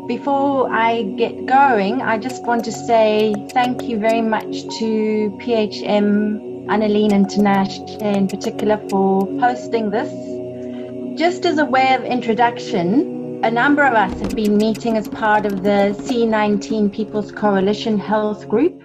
Before I get going, I just want to say thank you very much to PHM, Annalene and Tinashe in particular for hosting this. Just as a way of introduction, a number of us have been meeting as part of the C19 People's Coalition Health Group.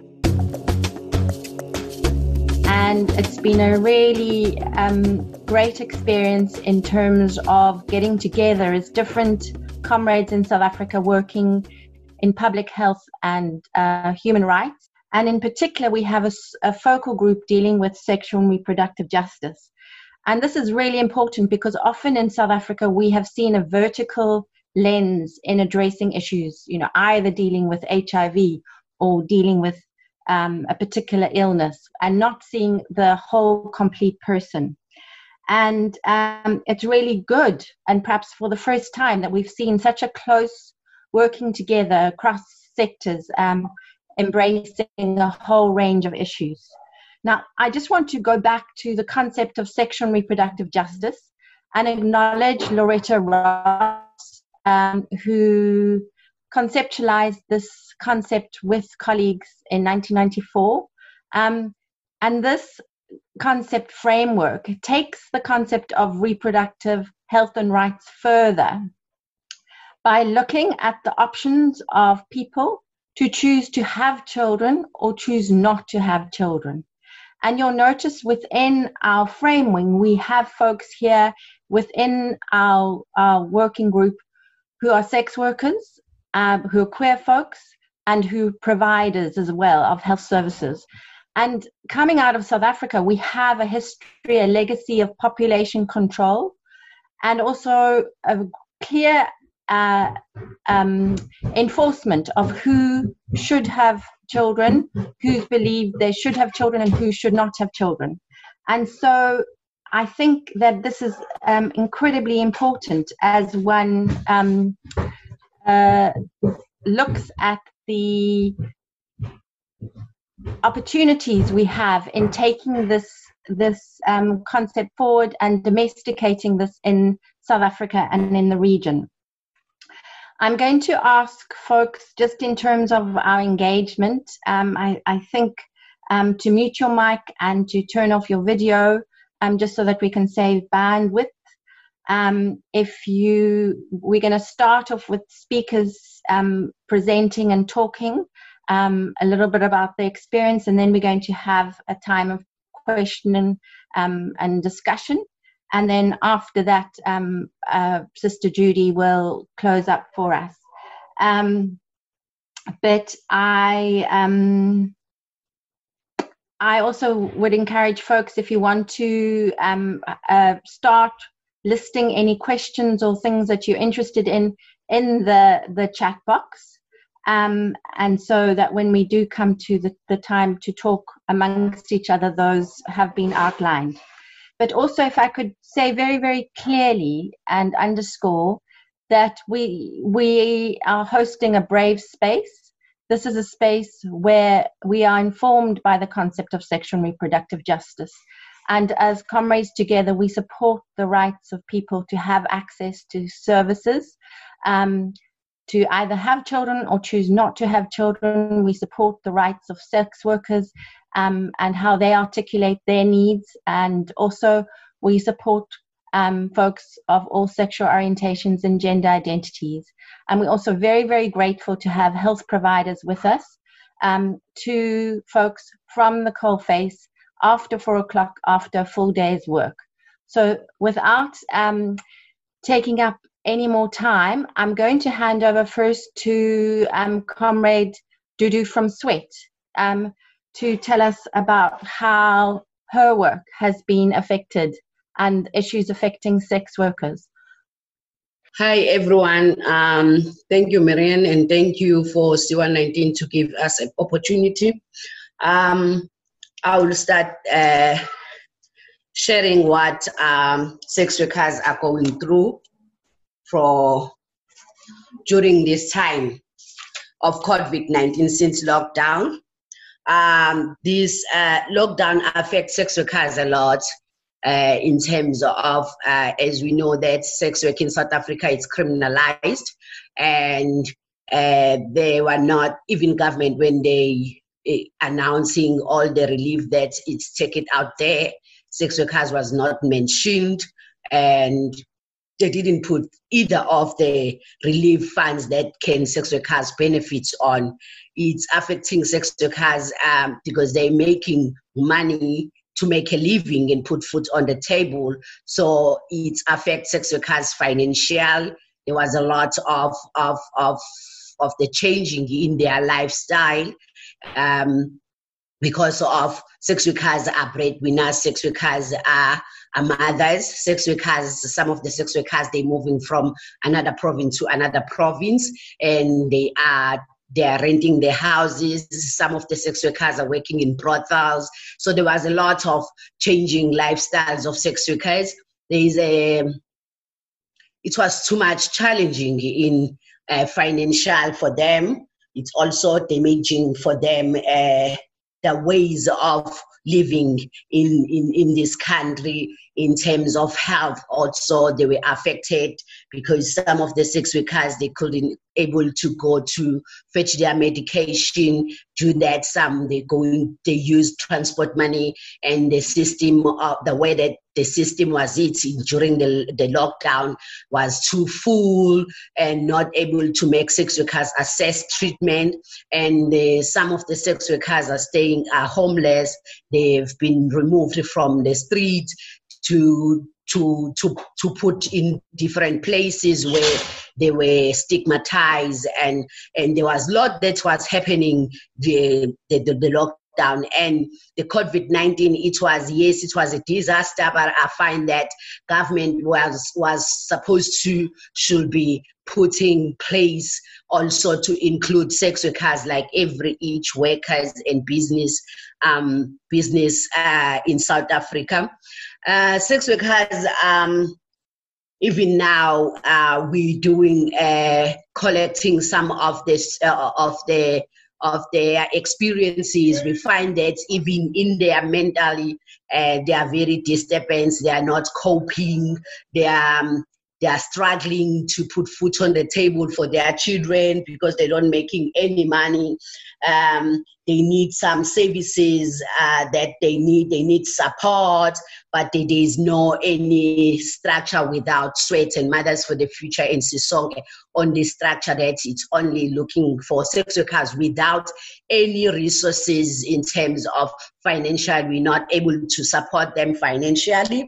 And it's been a really great experience in terms of getting together as different comrades in South Africa working in public health and human rights. And in particular, we have a focal group dealing with sexual and reproductive justice. And this is really important because often in South Africa, we have seen a vertical lens in addressing issues, either dealing with HIV or dealing with a particular illness and not seeing the whole complete person. And it's really good, and perhaps for the first time, that we've seen such a close working together across sectors, embracing a whole range of issues. Now, I just want to go back to the concept of sexual and reproductive justice and acknowledge Loretta Ross, who conceptualized this concept with colleagues in 1994. And this concept framework takes the concept of reproductive health and rights further by looking at the options of people to choose to have children or choose not to have children. And you'll notice within our framing, we have folks here within our working group who are sex workers, who are queer folks, and who providers as well of health services. And coming out of South Africa, we have a history, a legacy of population control, and also a clear enforcement of who should have children, who believe they should have children, and who should not have children. And so I think that this is incredibly important as one looks at the opportunities we have in taking this concept forward and domesticating this in South Africa and in the region. I'm going to ask folks, just in terms of our engagement, I think to mute your mic and to turn off your video, just so that we can save bandwidth. We're going to start off with speakers presenting and talking a little bit about the experience, and then we're going to have a time of questioning and discussion. And then after that, Sister Judy will close up for us. But I also would encourage folks, if you want to start listing any questions or things that you're interested in the chat box. And so that when we do come to the time to talk amongst each other, those have been outlined. But also, if I could say very, very clearly and underscore that we are hosting a brave space. This is a space where we are informed by the concept of sexual and reproductive justice. And as comrades together, we support the rights of people to have access to services, to either have children or choose not to have children. We support the rights of sex workers and how they articulate their needs. And also we support folks of all sexual orientations and gender identities. And we're also very, very grateful to have health providers with us, to folks from the coalface after 4 o'clock, after a full day's work. So without taking up any more time, I'm going to hand over first to Comrade Dudu from Sweat to tell us about how her work has been affected and issues affecting sex workers. Hi, everyone. Thank you, Marianne, and thank you for C119 to give us an opportunity. I will start sharing what sex workers are going through during this time of COVID-19 since lockdown. This lockdown affects sex workers a lot in terms of, as we know, that sex work in South Africa is criminalized, and They were not, even government, when they announcing all the relief that it's taken out there, sex workers was not mentioned, and they didn't put either of the relief funds that can sex workers benefits on. It's affecting sex workers because they're making money to make a living and put food on the table. So it affects sex workers financial. There was a lot of the changing in their lifestyle. Because of sex workers are breadwinners, sex workers are mothers, sex workers, some of the sex workers, they're moving from another province to another province, and they are renting their houses. Some of the sex workers are working in brothels. So there was a lot of changing lifestyles of sex workers. It was too much challenging in financial for them. It's also damaging for them the ways of living in this country. In terms of health also, they were affected because some of the sex workers, they couldn't able to go to fetch their medication. Due to that, some they use transport money, and the system, the way that the system was during the lockdown was too full and not able to make sex workers access treatment. And some of the sex workers are homeless. They've been removed from the streets to put in different places where they were stigmatized, and there was a lot that was happening the lockdown and the COVID-19. It was a disaster, but I find that government should be putting place also to include sex workers, like each workers and business in South Africa. Sex workers, even now, we're doing collecting some of this of their experiences. We find that even in their mentally, they are very disturbed. They are not coping. They are struggling to put food on the table for their children because they're not making any money. They need some services that they need. They need support, but there is no any structure without Sweat and Mothers for the Future and Sisonke on the structure that it's only looking for sex workers without any resources in terms of financial. We're not able to support them financially.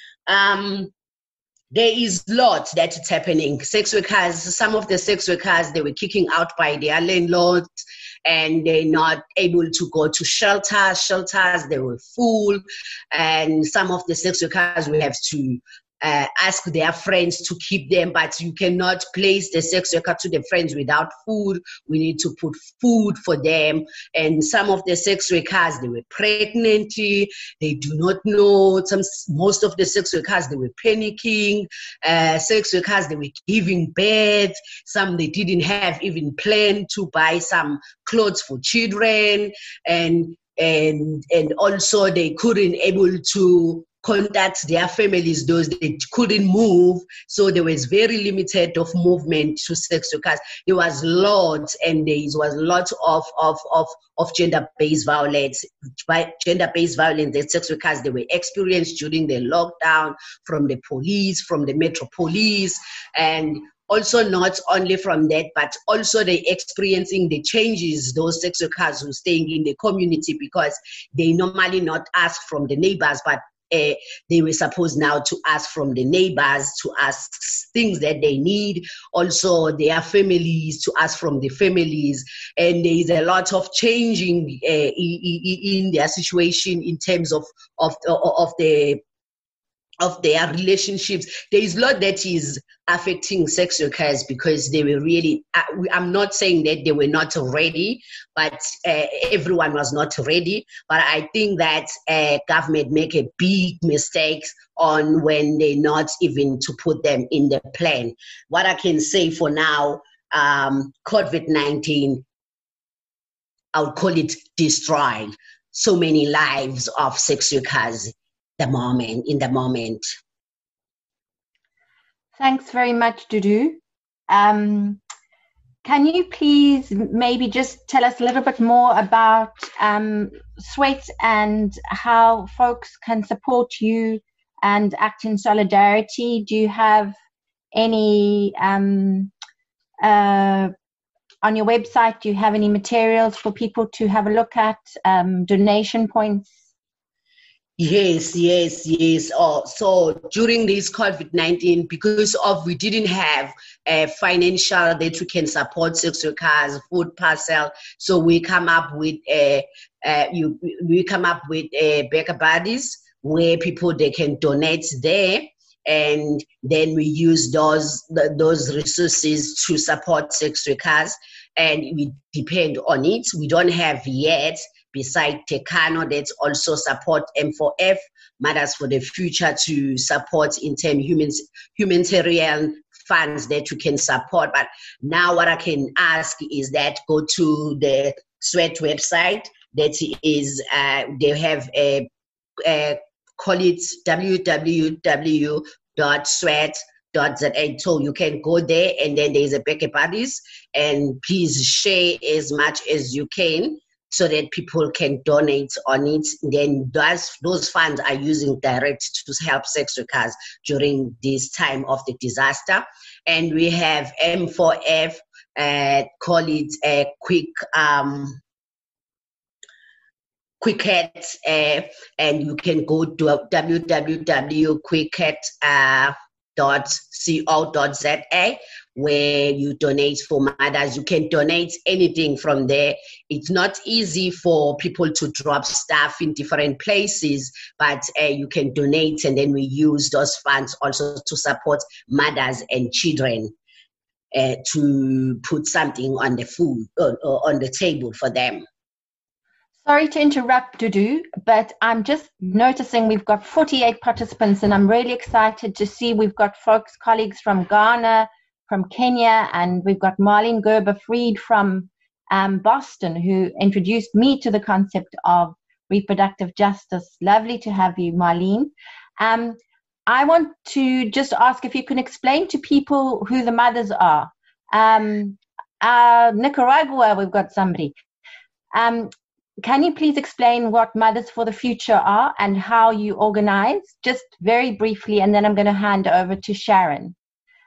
There is a lot that is happening. Sex workers, some of the sex workers, they were kicking out by their landlords, and they're not able to go to shelters. Shelters, they were full, and some of the sex workers will have to ask their friends to keep them, but you cannot place the sex worker to the friends without food. We need to put food for them. And some of the sex workers, they were pregnant. They do not know. Most of the sex workers, they were panicking. Sex workers, they were giving birth. Some, they didn't have even planned to buy some clothes for children. And also they couldn't able to contact their families, those they couldn't move, so there was very limited of movement to sex workers. There was lots, and there was a lot of gender-based violence. Gender-based violence that sex workers, they were experienced during the lockdown from the police, from the Metro Police, and also not only from that, but also they experiencing the changes, those sex workers who staying in the community, because they normally not ask from the neighbors, but they were supposed now to ask from the neighbors, to ask things that they need, also their families, to ask from the families. And there is a lot of changing in their situation in terms of their relationships. There is a lot that is affecting sex workers because they were really, I'm not saying that they were not ready, but everyone was not ready. But I think that government make a big mistake on when they not even to put them in the plan. What I can say for now, COVID-19, I would call it destroyed so many lives of sex workers in the moment. Thanks very much, Dudu. can you please maybe just tell us a little bit more about Sweat and how folks can support you and act in solidarity? Do you have any on your website, do you have any materials for people to have a look at, donation points? Yes. Oh, so during this COVID-19, because of we didn't have financial that we can support sex workers, food parcel, so we come up with Baker Buddies where people they can donate there, and then we use those resources to support sex workers, and we depend on it. We don't have yet, beside Tekano, that also support M4F, Mothers for the Future, to support in terms humanitarian funds that we can support. But now what I can ask is that go to the Sweat website. That is, they have call it www.sweat.za. So you can go there, and then there's a Baker Buddies, and please share as much as you can so that people can donate on it. Then those funds are using direct to help sex workers during this time of the disaster. And we have M4F, call it a Quicket, and you can go to www.quicket.co.za, where you donate for mothers. You can donate anything from there. It's not easy for people to drop stuff in different places, but you can donate, and then we use those funds also to support mothers and children, to put something on the food on the table for them. Sorry to interrupt, Dudu, but I'm just noticing we've got 48 participants, and I'm really excited to see we've got colleagues from Ghana, from Kenya, and we've got Marlene Gerber-Fried from Boston, who introduced me to the concept of reproductive justice. Lovely to have you, Marlene. I want to just ask if you can explain to people who the mothers are. Nicaragua, we've got somebody. Can you please explain what Mothers for the Future are and how you organize, just very briefly, and then I'm going to hand over to Sharon.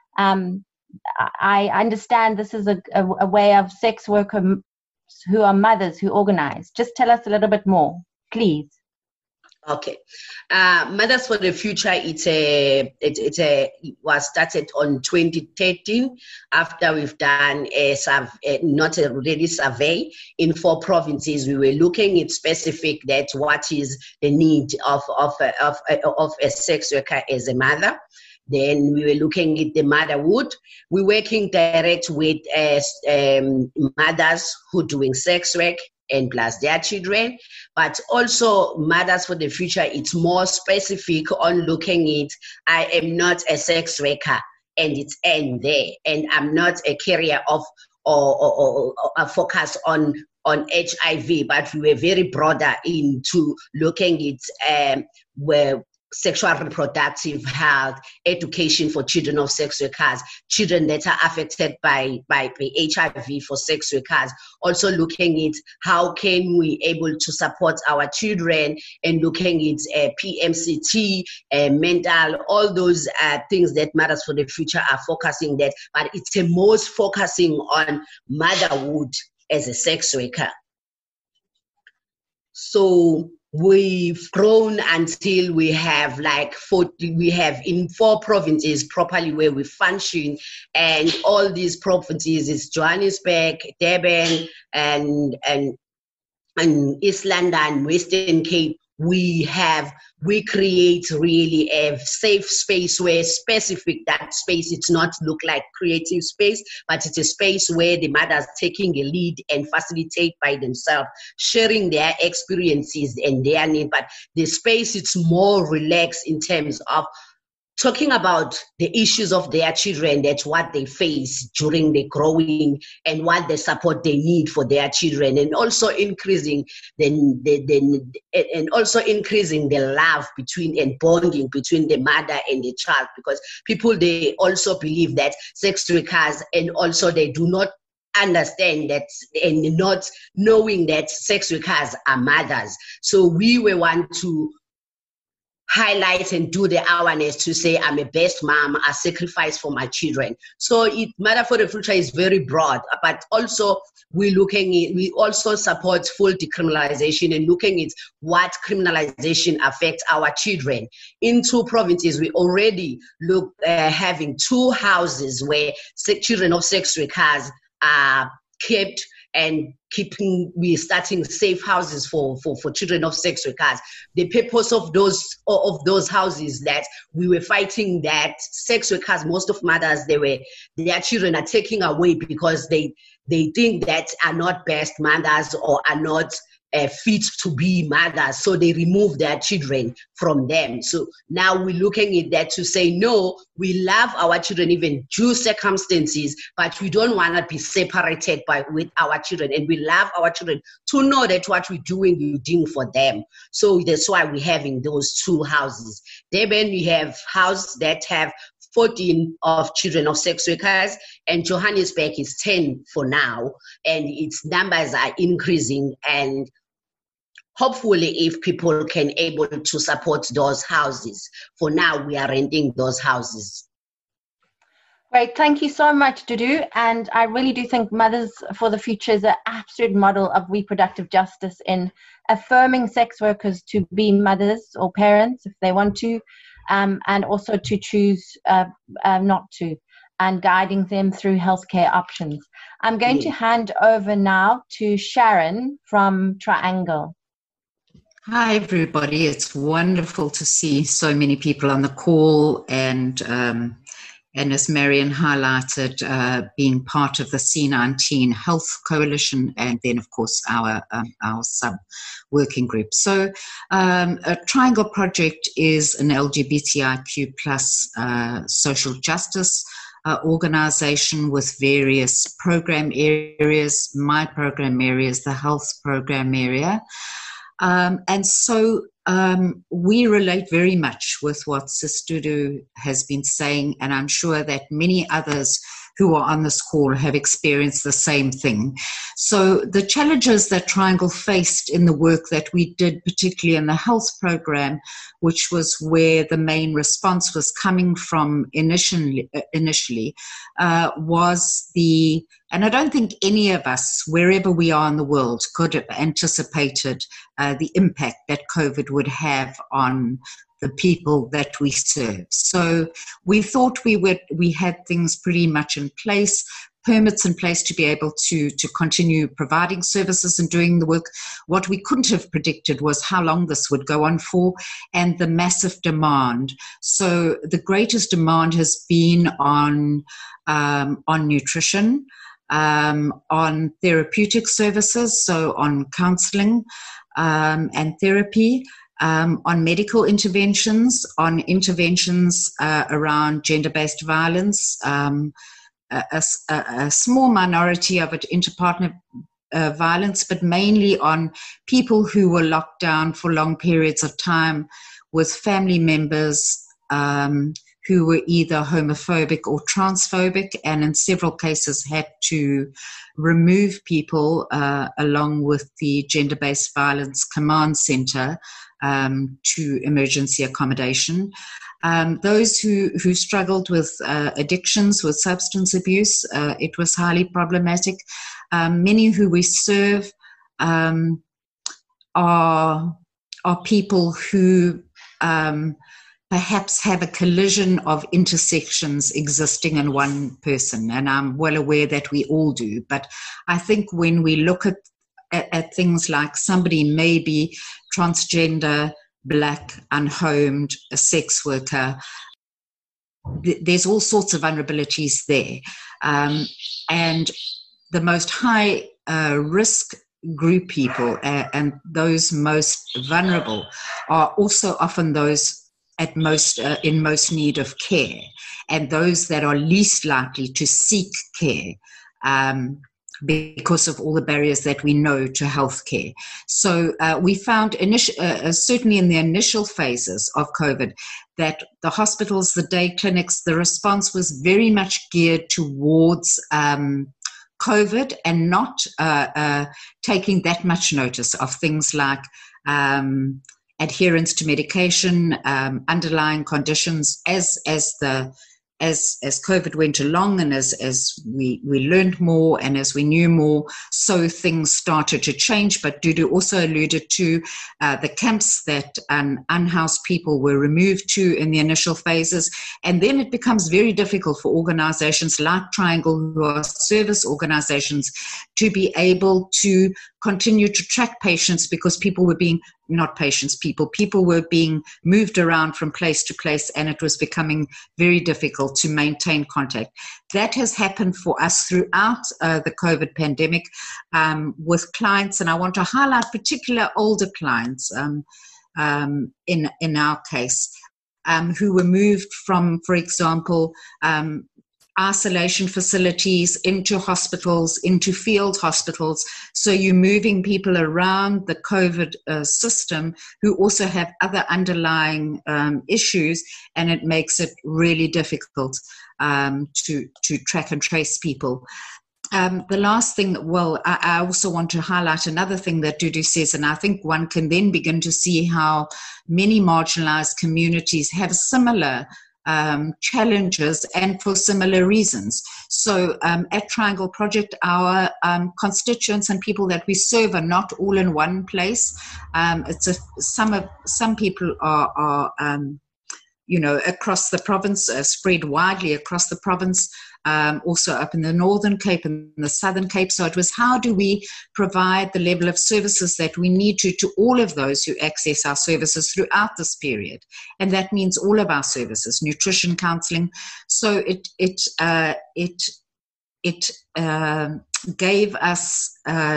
I understand this is a way of sex workers who are mothers who organize. Just tell us a little bit more, please. Okay, Mothers for the Future. It was started on 2013 after we've done not a really survey in 4 provinces. We were looking at specific that what is the need of a sex worker as a mother. Then we were looking at the motherhood. We're working direct with mothers who are doing sex work and plus their children, but also Mothers for the Future, it's more specific on looking at, I am not a sex worker and it's end there, and I'm not a carrier of or a focus on HIV, but we were very broader into looking at where sexual reproductive health, education for children of sex workers, children that are affected by HIV for sex workers, also looking at how can we able to support our children, and looking at PMCT, mental, all those things that Mothers for the Future are focusing that, but it's the most focusing on motherhood as a sex worker. So we've grown until we have we have in 4 provinces properly where we function, and all these provinces is Johannesburg, Durban, and East London, Western Cape. We create really a safe space where specific that space, it's not look like creative space, but it's a space where the mothers taking a lead and facilitate by themselves, sharing their experiences and their need. But the space, it's more relaxed in terms of talking about the issues of their children, that's what they face during the growing and what the support they need for their children, and also increasing the love between and bonding between the mother and the child, because people, they also believe that sex workers, and also they do not understand that and not knowing that sex workers are mothers. So we were want to highlight and do the awareness to say, I'm a best mom, I sacrifice for my children. So Mother for the Future is very broad, but also we also support full decriminalization and looking at what criminalization affects our children. In 2 provinces, we already look having 2 houses where children of sex workers are kept, and we're starting safe houses for children of sex workers. The purpose of those houses that we were fighting that sex workers, most of mothers, their children are taken away because they think that are not best mothers or are not fit to be mothers, so they remove their children from them. So now we're looking at that to say, no, we love our children even due circumstances, but we don't want to be separated with our children, and we love our children to know that what we're doing for them. So that's why we're having those 2 houses. Then we have houses that have 14 of children of sex workers, and Johannesburg is 10 for now, and its numbers are increasing, and hopefully if people can able to support those houses. For now, we are renting those houses. Great, thank you so much, Dudu. And I really do think Mothers for the Future is an absolute model of reproductive justice in affirming sex workers to be mothers or parents if they want to, and also to choose not to, and guiding them through healthcare options. I'm going to hand over now to Sharon from Triangle. Hi, everybody. It's wonderful to see so many people on the call, and as Marion highlighted, being part of the C19 Health Coalition, and then, of course, our sub-working group. So a Triangle Project is an LGBTIQ plus social justice organization with various program areas. My program area is the health program area. And so we relate very much with what Sis Dudu has been saying, and I'm sure that many others who are on this call have experienced the same thing. So the challenges that Triangle faced in the work that we did, particularly in the health program, which was where the main response was coming from initially was and I don't think any of us, wherever we are in the world, could have anticipated the impact that COVID would have on the people that we serve. So we thought we had things pretty much in place, permits in place to be able to continue providing services and doing the work. What we couldn't have predicted was how long this would go on for and the massive demand. So the greatest demand has been on nutrition, on therapeutic services, so on counseling and therapy, on medical interventions, on interventions around gender-based violence, a small minority of it interpartner violence, but mainly on people who were locked down for long periods of time with family members who were either homophobic or transphobic, and in several cases had to remove people along with the Gender-Based Violence Command Center to emergency accommodation. Those who struggled with addictions, with substance abuse, it was highly problematic. Many who we serve are people who perhaps have a collision of intersections existing in one person, and I'm well aware that we all do. But I think when we look at things like somebody may be transgender, Black, unhomed, a sex worker, there's all sorts of vulnerabilities there. And the most high risk group people and those most vulnerable are also often those at most in most need of care, and those that are least likely to seek care because of all the barriers that we know to healthcare. So we found certainly in the initial phases of COVID that the hospitals, the day clinics, the response was very much geared towards COVID and not taking that much notice of things like adherence to medication, underlying conditions as COVID went along, and as we learned more and as we knew more, so things started to change. But Dudu also alluded to the camps that unhoused people were removed to in the initial phases. And then it becomes very difficult for organizations like Triangle, who are service organizations, to be able to continue to track patients, because people were being people were being moved around from place to place, and it was becoming very difficult to maintain contact. That has happened for us throughout the COVID pandemic with clients, and I want to highlight particular older clients in our case who were moved from, for example, isolation facilities into hospitals, into field hospitals. So you're moving people around the COVID system who also have other underlying issues, and it makes it really difficult to track and trace people. The last thing, I also want to highlight another thing that Dudu says, and I think one can then begin to see how many marginalized communities have similar challenges and for similar reasons. So at Triangle Project, our constituents and people that we serve are not all in one place. Some people are across the province, spread widely across the province, also up in the Northern Cape and the Southern Cape. So it was, how do we provide the level of services that we need to all of those who access our services throughout this period? And that means all of our services, nutrition, counseling. So it gave us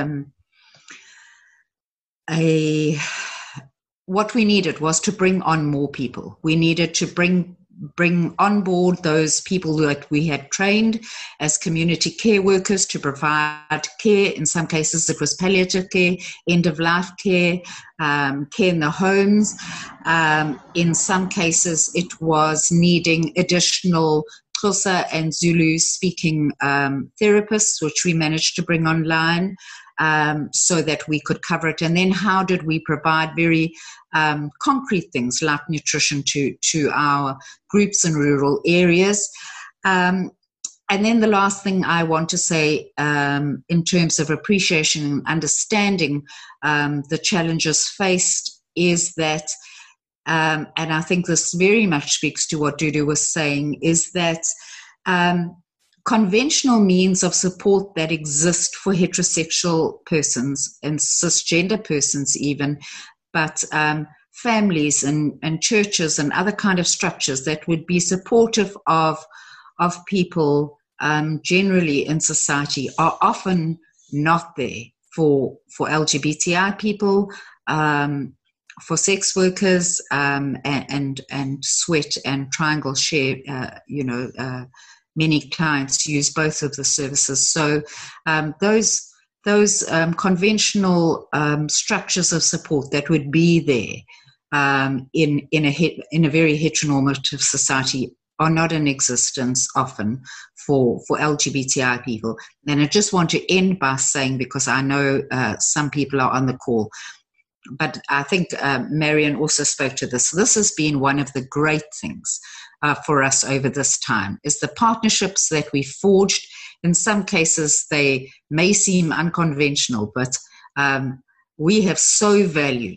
what we needed was to bring on more people. We needed to bring on board those people that we had trained as community care workers to provide care. In some cases, it was palliative care, end-of-life care, care in the homes. In some cases, it was needing additional Xhosa and Zulu-speaking therapists, which we managed to bring online so that we could cover it. And then how did we provide very concrete things like nutrition to our groups in rural areas? And then the last thing I want to say in terms of appreciation and understanding the challenges faced is that, and I think this very much speaks to what Dudu was saying, is that conventional means of support that exist for heterosexual persons and cisgender persons even, but families and churches and other kind of structures that would be supportive of people generally in society are often not there for LGBTI people, for sex workers, and Sweat and Triangle share, many clients use both of the services. So those conventional structures of support that would be there in a very heteronormative society are not in existence often for LGBTI people. And I just want to end by saying, because I know some people are on the call, but I think Marion also spoke to this. This has been one of the great things for us over this time, is the partnerships that we forged. In some cases, they may seem unconventional, but we have so valued,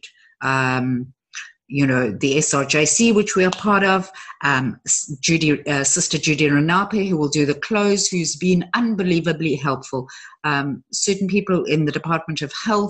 the SRJC, which we are part of, Sister Judy Renape, who will do the close, who's been unbelievably helpful, certain people in the Department of Health,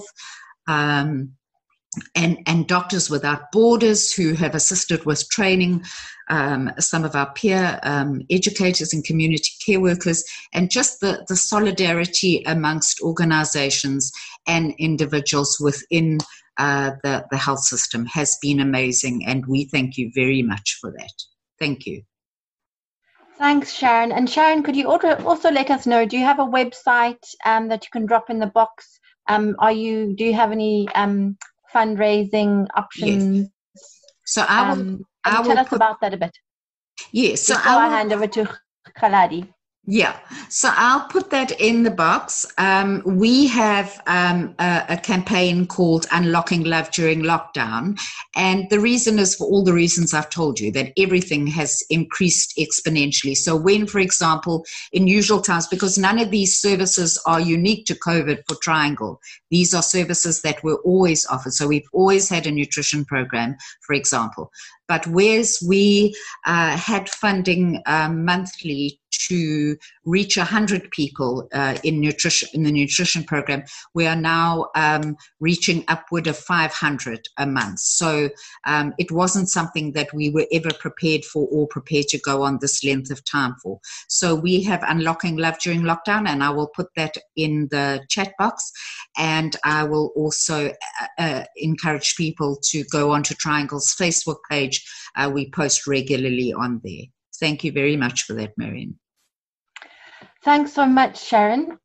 and Doctors Without Borders, who have assisted with training some of our peer educators and community care workers, and just the solidarity amongst organizations and individuals within the health system has been amazing, and we thank you very much for that. Thank you. Thanks, Sharon. And Sharon, could you also let us know, do you have a website that you can drop in the box? Do you have any fundraising options? Yes. So I will tell us about that a bit. Yes. So I'll hand over to Khaladi. Yeah, so I'll put that in the box. We have a campaign called Unlocking Love During Lockdown. And the reason is for all the reasons I've told you, that everything has increased exponentially. So when, for example, in usual times, because none of these services are unique to COVID for Triangle, these are services that were always offered. So we've always had a nutrition program, for example. But whereas we had funding monthly to reach 100 people in the nutrition program, we are now reaching upward of 500 a month. So it wasn't something that we were ever prepared for or prepared to go on this length of time for. So we have Unlocking Love During Lockdown, and I will put that in the chat box. And I will also encourage people to go onto Triangle's Facebook page. We post regularly on there. Thank you very much for that, Marion. Thanks so much, Sharon.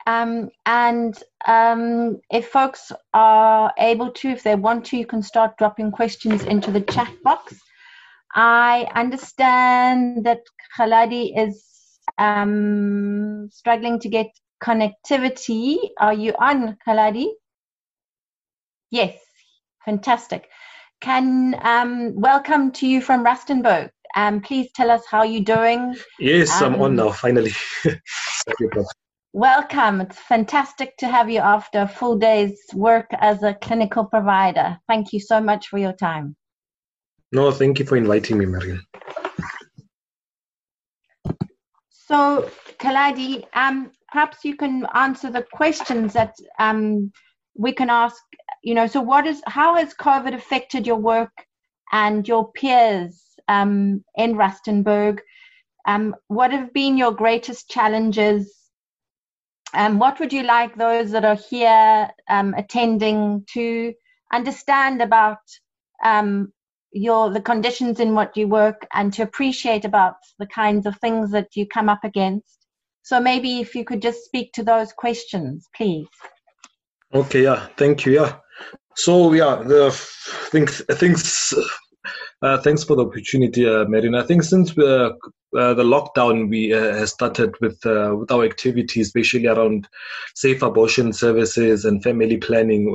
If folks are able to, if they want to, you can start dropping questions into the chat box. I understand that Khaladi is struggling to get connectivity. Are you on, Khaladi? Yes, fantastic. Welcome to you from Rustenburg. Please tell us how you're doing. Yes, I'm on now, finally. Welcome. It's fantastic to have you after a full day's work as a clinical provider. Thank you so much for your time. No, thank you for inviting me, Marion. So, Khaladi, perhaps you can answer the questions that we can ask. So how has COVID affected your work and your peers in Rustenburg? What have been your greatest challenges? What would you like those that are here attending to understand about the conditions in what you work and to appreciate about the kinds of things that you come up against? So maybe if you could just speak to those questions, please. Okay, yeah, thank you. Yeah. So yeah, thanks for the opportunity, Marion. I think since the lockdown, we has started with our activities, especially around safe abortion services and family planning.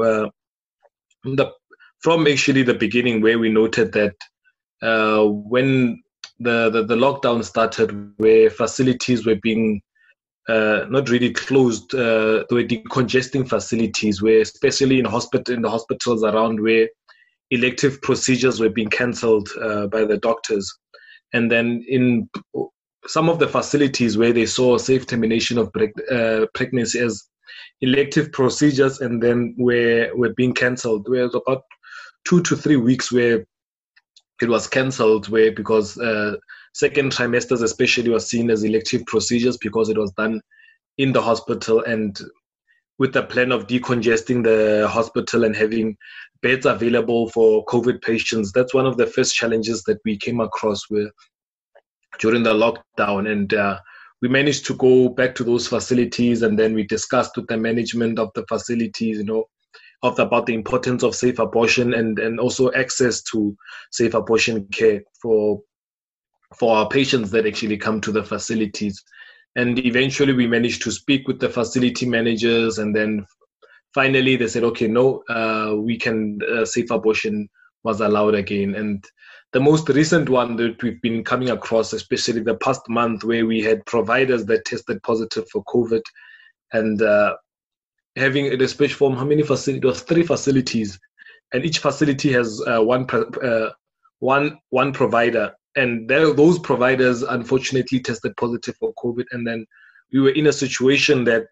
From actually the beginning, where we noted that when the lockdown started, where facilities were being not really closed, they were decongesting facilities, where especially in the hospitals around where elective procedures were being cancelled by the doctors. And then in some of the facilities where they saw safe termination of pregnancy as elective procedures and then were being cancelled, there was about 2 to 3 weeks where it was cancelled, because second trimesters especially was seen as elective procedures because it was done in the hospital, and with the plan of decongesting the hospital and having beds available for COVID patients. That's one of the first challenges that we came across with during the lockdown. And we managed to go back to those facilities, and then we discussed with the management of the facilities, about the importance of safe abortion and also access to safe abortion care for our patients that actually come to the facilities. And eventually we managed to speak with the facility managers, and then finally they said, okay, no, we can, safe abortion was allowed again. And the most recent one that we've been coming across, especially the past month, where we had providers that tested positive for COVID, and having a dispatch form, how many facilities? It was 3 facilities, and each facility has one provider. And those providers unfortunately tested positive for COVID. And then we were in a situation that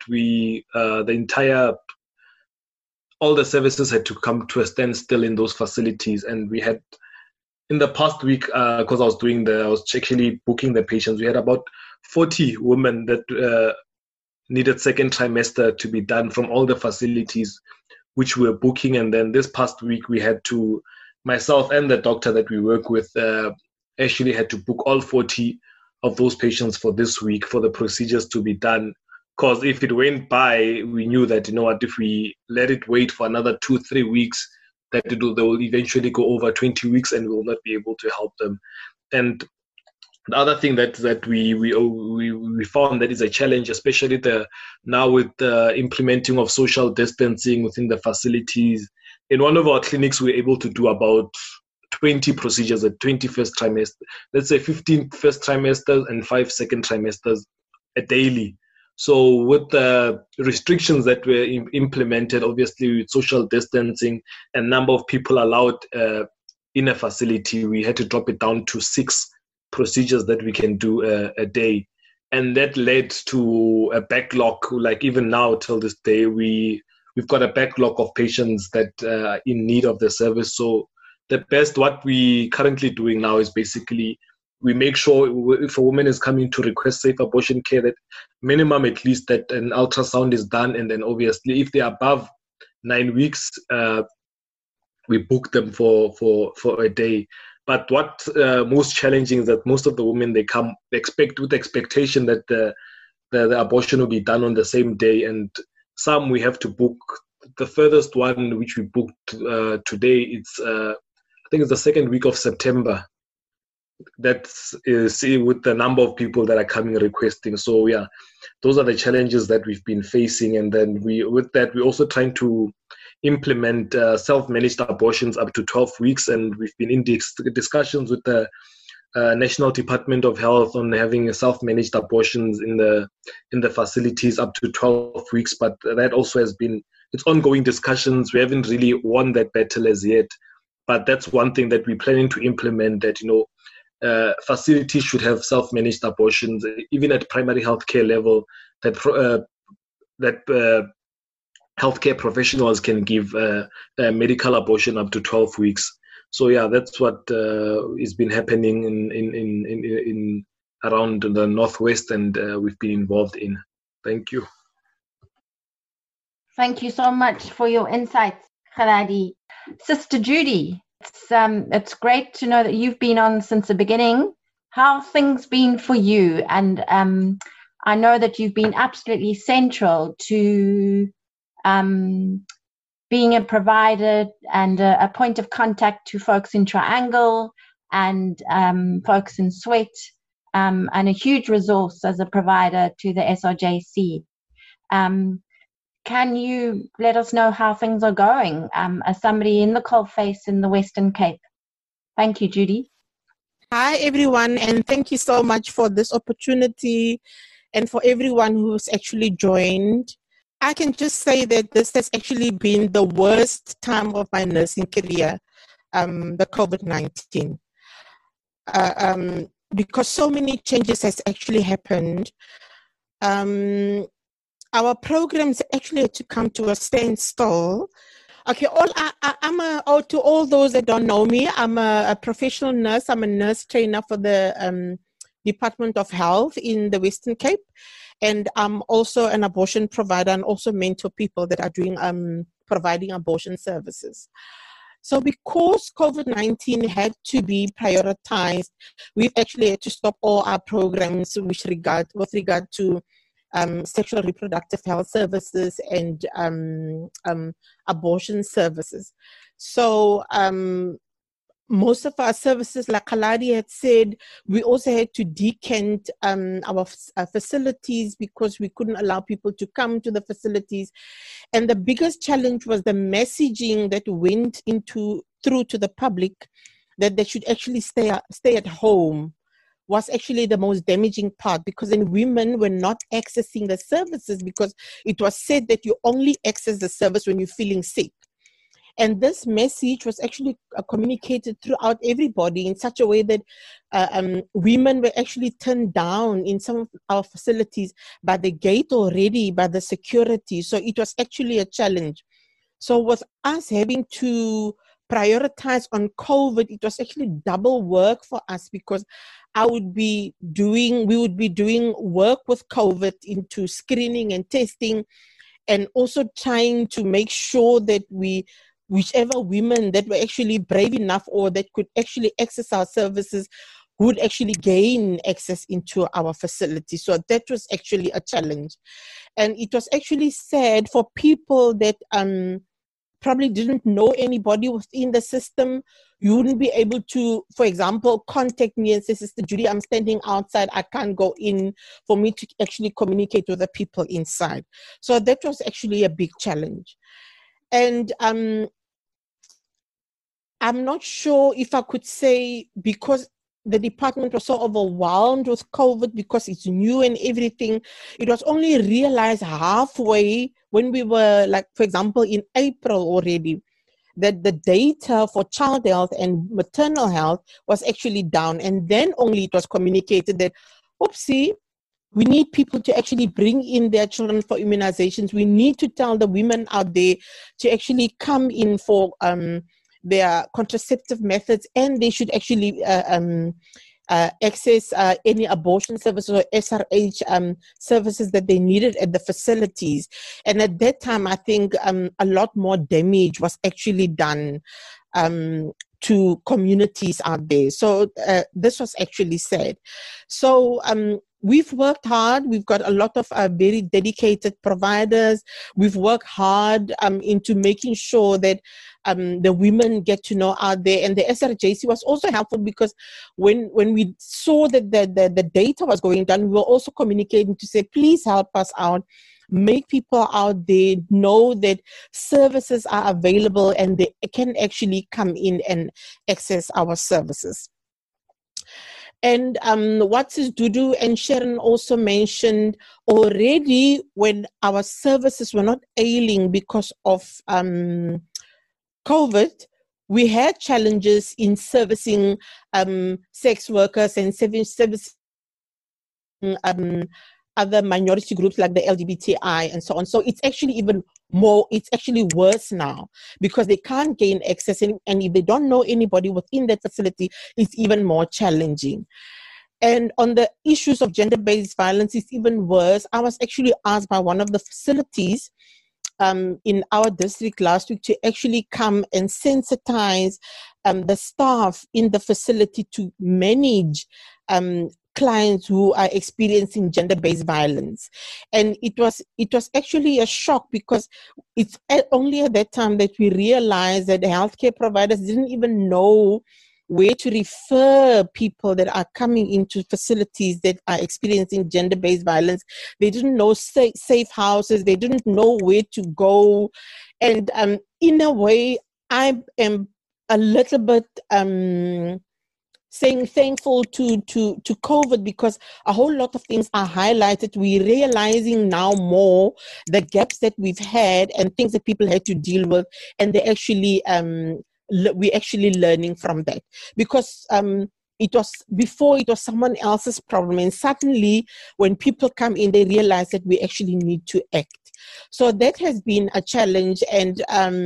all the services had to come to a standstill in those facilities. And we had, in the past week, because I was actually booking the patients, we had about 40 women that needed second trimester to be done from all the facilities which we were booking. And then this past week, we had to, myself and the doctor that we work with, actually had to book all 40 of those patients for this week for the procedures to be done. Because if it went by, we knew that, if we let it wait for another 2-3 weeks, that they will eventually go over 20 weeks and we will not be able to help them. And The other thing that we found that is a challenge, especially now with the implementing of social distancing within the facilities. In one of our clinics, we're able to do about 20 procedures at 20 first trimester. Let's say 15 first trimesters and 5 second trimesters daily. So with the restrictions that were implemented, obviously with social distancing and number of people allowed in a facility, we had to drop it down to 6 procedures that we can do a day. And that led to a backlog. Like even now till this day, we've got a backlog of patients that are in need of the service. So what we currently doing now is basically we make sure if a woman is coming to request safe abortion care, that minimum at least that an ultrasound is done. And then obviously if they're above 9 weeks, we book them for a day. But what most challenging is that most of the women, they expect with expectation that the abortion will be done on the same day, and some we have to book. The furthest one which we booked today, it's I think it's the second week of September. That's with the number of people that are coming requesting. So yeah, those are the challenges that we've been facing, and then we're also trying to implement self-managed abortions up to 12 weeks, and we've been in discussions with the National Department of Health on having self-managed abortions in the facilities up to 12 weeks. But that also it's ongoing discussions. We haven't really won that battle as yet, but that's one thing that we're planning to implement, that facilities should have self-managed abortions, even at primary healthcare level, that healthcare professionals can give a medical abortion up to 12 weeks. So yeah, that's what has been happening in around the Northwest, and we've been involved in. Thank you. Thank you so much for your insights, Kgaladi. Sister Judy, it's great to know that you've been on since the beginning. How have things been for you? And I know that you've been absolutely central to being a provider and a point of contact to folks in Triangle and folks in Sweat, and a huge resource as a provider to the SRJC. Can you let us know how things are going as somebody in the coalface in the Western Cape? Thank you, Judy. Hi, everyone, and thank you so much for this opportunity and for everyone who's actually joined. I can just say that this has actually been the worst time of my nursing career, the COVID-19, because so many changes has actually happened. Our programs actually had to come to a standstill. Okay, to all those that don't know me, I'm a professional nurse. I'm a nurse trainer for the Department of Health in the Western Cape. And I'm also an abortion provider and also mentor people that are doing providing abortion services. So because COVID-19 had to be prioritized, we've actually had to stop all our programs with regard to sexual reproductive health services and abortion services. So most of our services, like Kgaladi had said, we also had to decant our facilities because we couldn't allow people to come to the facilities. And the biggest challenge was the messaging that went through to the public that they should actually stay at home was actually the most damaging part, because then women were not accessing the services because it was said that you only access the service when you're feeling sick. And this message was actually communicated throughout everybody in such a way that women were actually turned down in some of our facilities by the gate already, by the security. So it was actually a challenge. So with us having to prioritize on COVID, it was actually double work for us, because we would be doing work with COVID into screening and testing, and also trying to make sure that whichever women that were actually brave enough or that could actually access our services would actually gain access into our facility. So that was actually a challenge. And it was actually sad for people that probably didn't know anybody within the system, you wouldn't be able to, for example, contact me and say, Sister Judy, I'm standing outside, I can't go in, for me to actually communicate with the people inside. So that was actually a big challenge. And I'm not sure if I could say, because the department was so overwhelmed with COVID because it's new and everything, it was only realized halfway when we were, like, for example, in April already, that the data for child health and maternal health was actually down. And then only it was communicated that, oopsie, we need people to actually bring in their children for immunizations. We need to tell the women out there to actually come in for their contraceptive methods, and they should actually access any abortion services or SRH services that they needed at the facilities. And at that time, I think a lot more damage was actually done to communities out there. So this was actually sad. So we've worked hard. We've got a lot of very dedicated providers. We've worked hard into making sure that the women get to know out there. And the SRJC was also helpful because when we saw that the data was going down, we were also communicating to say, please help us out. Make people out there know that services are available and they can actually come in and access our services. And what Sis Dudu and Sharon also mentioned already, when our services were not ailing because of COVID, we had challenges in servicing sex workers and servicing other minority groups like the LGBTI and so on. So it's actually even more, it's actually worse now because they can't gain access, and if they don't know anybody within that facility, it's even more challenging. And on the issues of gender-based violence, it's even worse. I was actually asked by one of the facilities in our district last week to actually come and sensitize the staff in the facility to manage clients who are experiencing gender-based violence. And it was actually a shock because it's only at that time that we realized that the healthcare providers didn't even know where to refer people that are coming into facilities that are experiencing gender-based violence. They didn't know safe houses. They didn't know where to go. And in a way, I am a little bit saying thankful to COVID because a whole lot of things are highlighted. We're realizing now more the gaps that we've had and things that people had to deal with, and they actually we're actually learning from that because it was someone else's problem, and suddenly when people come in, they realize that we actually need to act. So that has been a challenge, and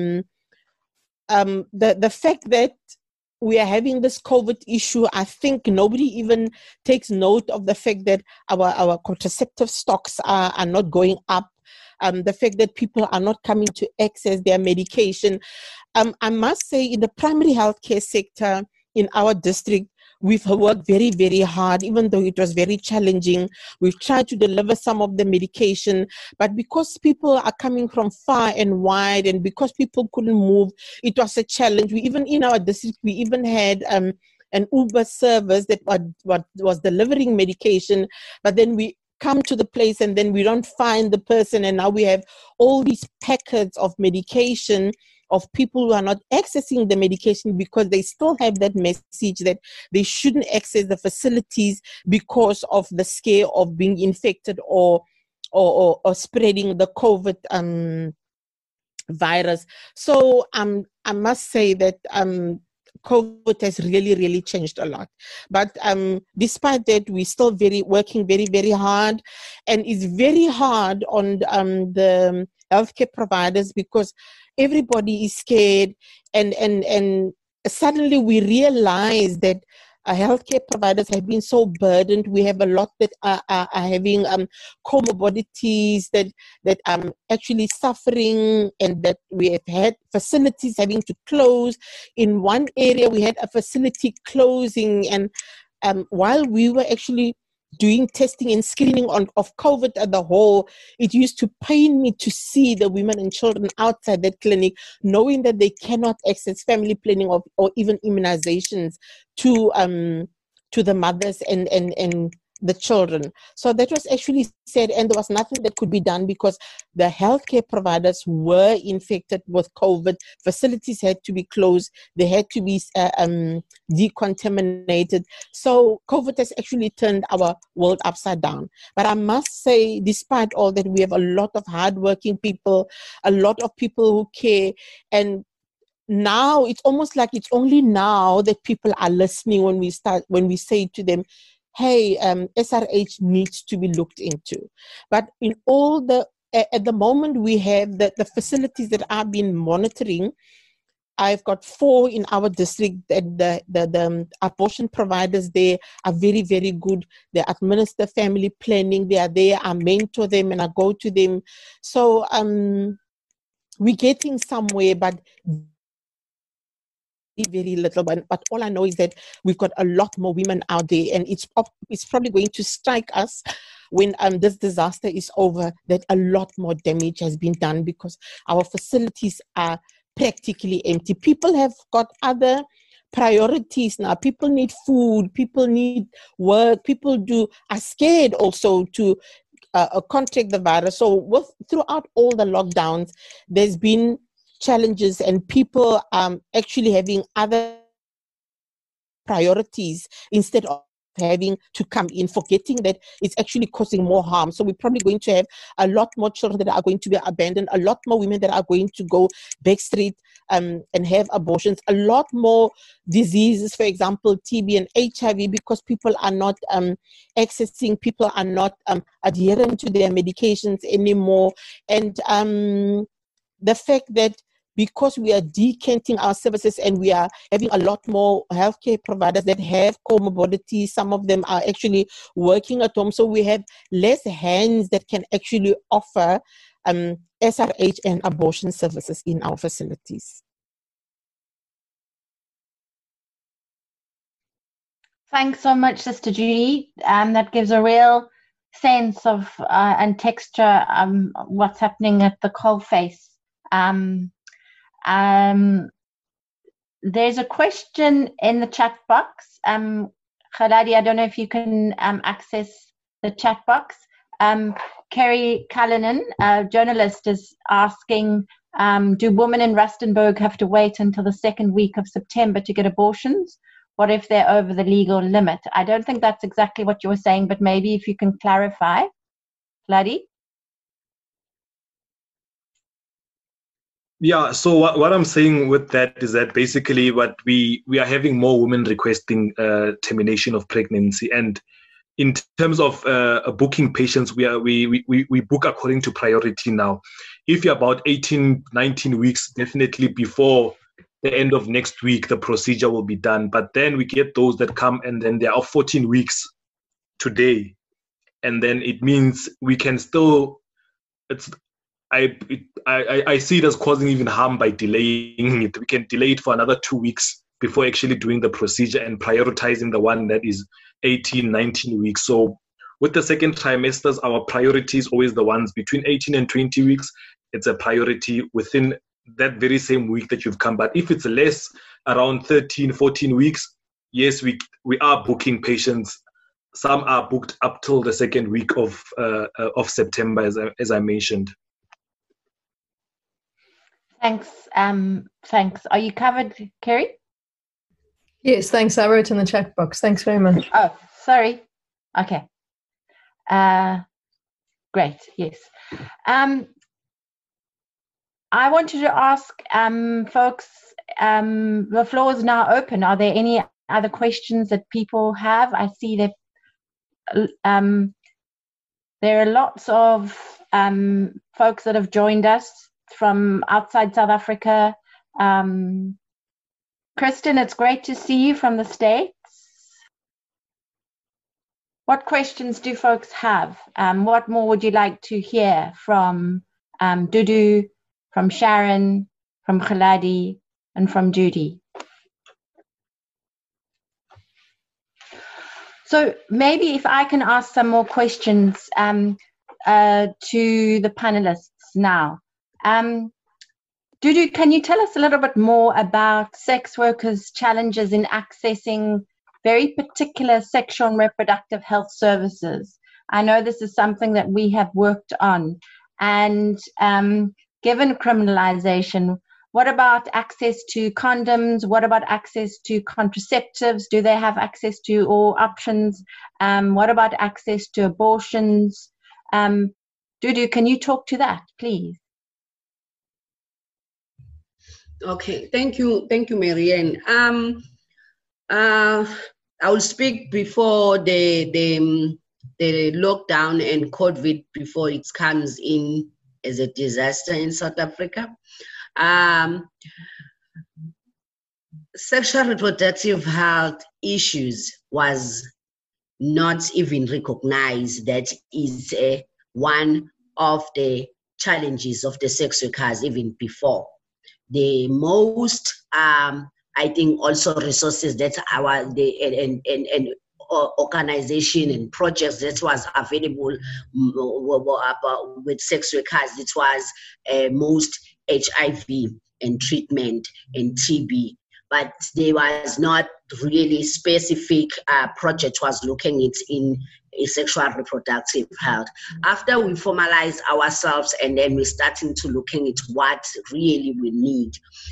the fact that we are having this COVID issue, I think nobody even takes note of the fact that our contraceptive stocks are not going up. The fact that people are not coming to access their medication. I must say, in the primary healthcare sector in our district, we've worked very, very hard, even though it was very challenging. We've tried to deliver some of the medication, but because people are coming from far and wide, and because people couldn't move, it was a challenge. We even, in our district, we even had an Uber service that was delivering medication, but then we come to the place and then we don't find the person, and now we have all these packets of medication of people who are not accessing the medication because they still have that message that they shouldn't access the facilities because of the scare of being infected or spreading the COVID virus. So I must say that COVID has really, really changed a lot. But despite that, we're still working very, very hard. And it's very hard on the healthcare providers because everybody is scared. And suddenly we realize that healthcare providers have been so burdened. We have a lot that are having comorbidities that are actually suffering, and that we have had facilities having to close. In one area, we had a facility closing, and while we were actually doing testing and screening of COVID as a whole, it used to pain me to see the women and children outside that clinic, knowing that they cannot access family planning or even immunizations to the mothers and the children. So that was actually sad, and there was nothing that could be done because the healthcare providers were infected with COVID. Facilities had to be closed. They had to be decontaminated. So COVID has actually turned our world upside down. But I must say, despite all that, we have a lot of hardworking people, a lot of people who care, and now it's almost like it's only now that people are listening when we say to them, hey, SRH needs to be looked into. But in all at the moment we have the facilities that are being monitoring. I've got 4 in our district that the abortion providers there are very, very good. They administer family planning. They are there. I mentor them and I go to them. So we're getting somewhere, but very little, but all I know is that we've got a lot more women out there, and it's probably going to strike us when this disaster is over, that a lot more damage has been done because our facilities are practically empty. People have got other priorities now. People need food, people need work, people are scared also to contract the virus. So throughout all the lockdowns, there's been challenges and people actually having other priorities instead of having to come in, forgetting that it's actually causing more harm. So we're probably going to have a lot more children that are going to be abandoned, a lot more women that are going to go backstreet and have abortions, a lot more diseases, for example, TB and HIV, because people are not accessing, people are not adhering to their medications anymore. And the fact that because we are decanting our services and we are having a lot more healthcare providers that have comorbidities, some of them are actually working at home. So we have less hands that can actually offer SRH and abortion services in our facilities. Thanks so much, Sister Judy. That gives a real sense of and texture what's happening at the coalface. There's a question in the chat box. Khaladi, I don't know if you can access the chat box. Kerry Cullinan, a journalist, is asking, do women in Rustenburg have to wait until the second week of September to get abortions? What if they're over the legal limit? I don't think that's exactly what you were saying, but maybe if you can clarify. Khaladi? Yeah, so what I'm saying with that is that basically what we are having more women requesting termination of pregnancy, and in terms of booking patients, we book according to priority now. If you're about 18, 19 weeks, definitely before the end of next week, the procedure will be done. But then we get those that come and then they are 14 weeks today, and then it means we can still. I see it as causing even harm by delaying it. We can delay it for another 2 weeks before actually doing the procedure and prioritizing the one that is 18, 19 weeks. So with the second trimesters, our priority is always the ones between 18 and 20 weeks. It's a priority within that very same week that you've come. But if it's less, around 13, 14 weeks, yes, we are booking patients. Some are booked up till the second week of September, as I mentioned. Thanks. Thanks. Are you covered, Kerry? Yes, thanks. I wrote in the chat box. Thanks very much. Oh, sorry. Okay. Great. Yes. I wanted to ask folks, the floor is now open. Are there any other questions that people have? I see that there are lots of folks that have joined us from outside South Africa. Kristen, it's great to see you from the States. What questions do folks have? What more would you like to hear from Dudu, from Sharon, from Khaladi, and from Judy? So maybe if I can ask some more questions to the panelists now. Dudu, can you tell us a little bit more about sex workers' challenges in accessing very particular sexual and reproductive health services? I know this is something that we have worked on. And given criminalization, what about access to condoms? What about access to contraceptives? Do they have access to all options? What about access to abortions? Dudu, can you talk to that, please? Okay, thank you, Marianne. I will speak before the lockdown and COVID before it comes in as a disaster in South Africa. Sexual reproductive health issues was not even recognized. That is one of the challenges of the sex workers even before. The most, I think, also resources that organization and projects that was available with sex workers, it was most HIV and treatment and TB, but there was not really specific project was looking at in sexual reproductive health. After we formalized ourselves and then we're starting to looking at what really we need.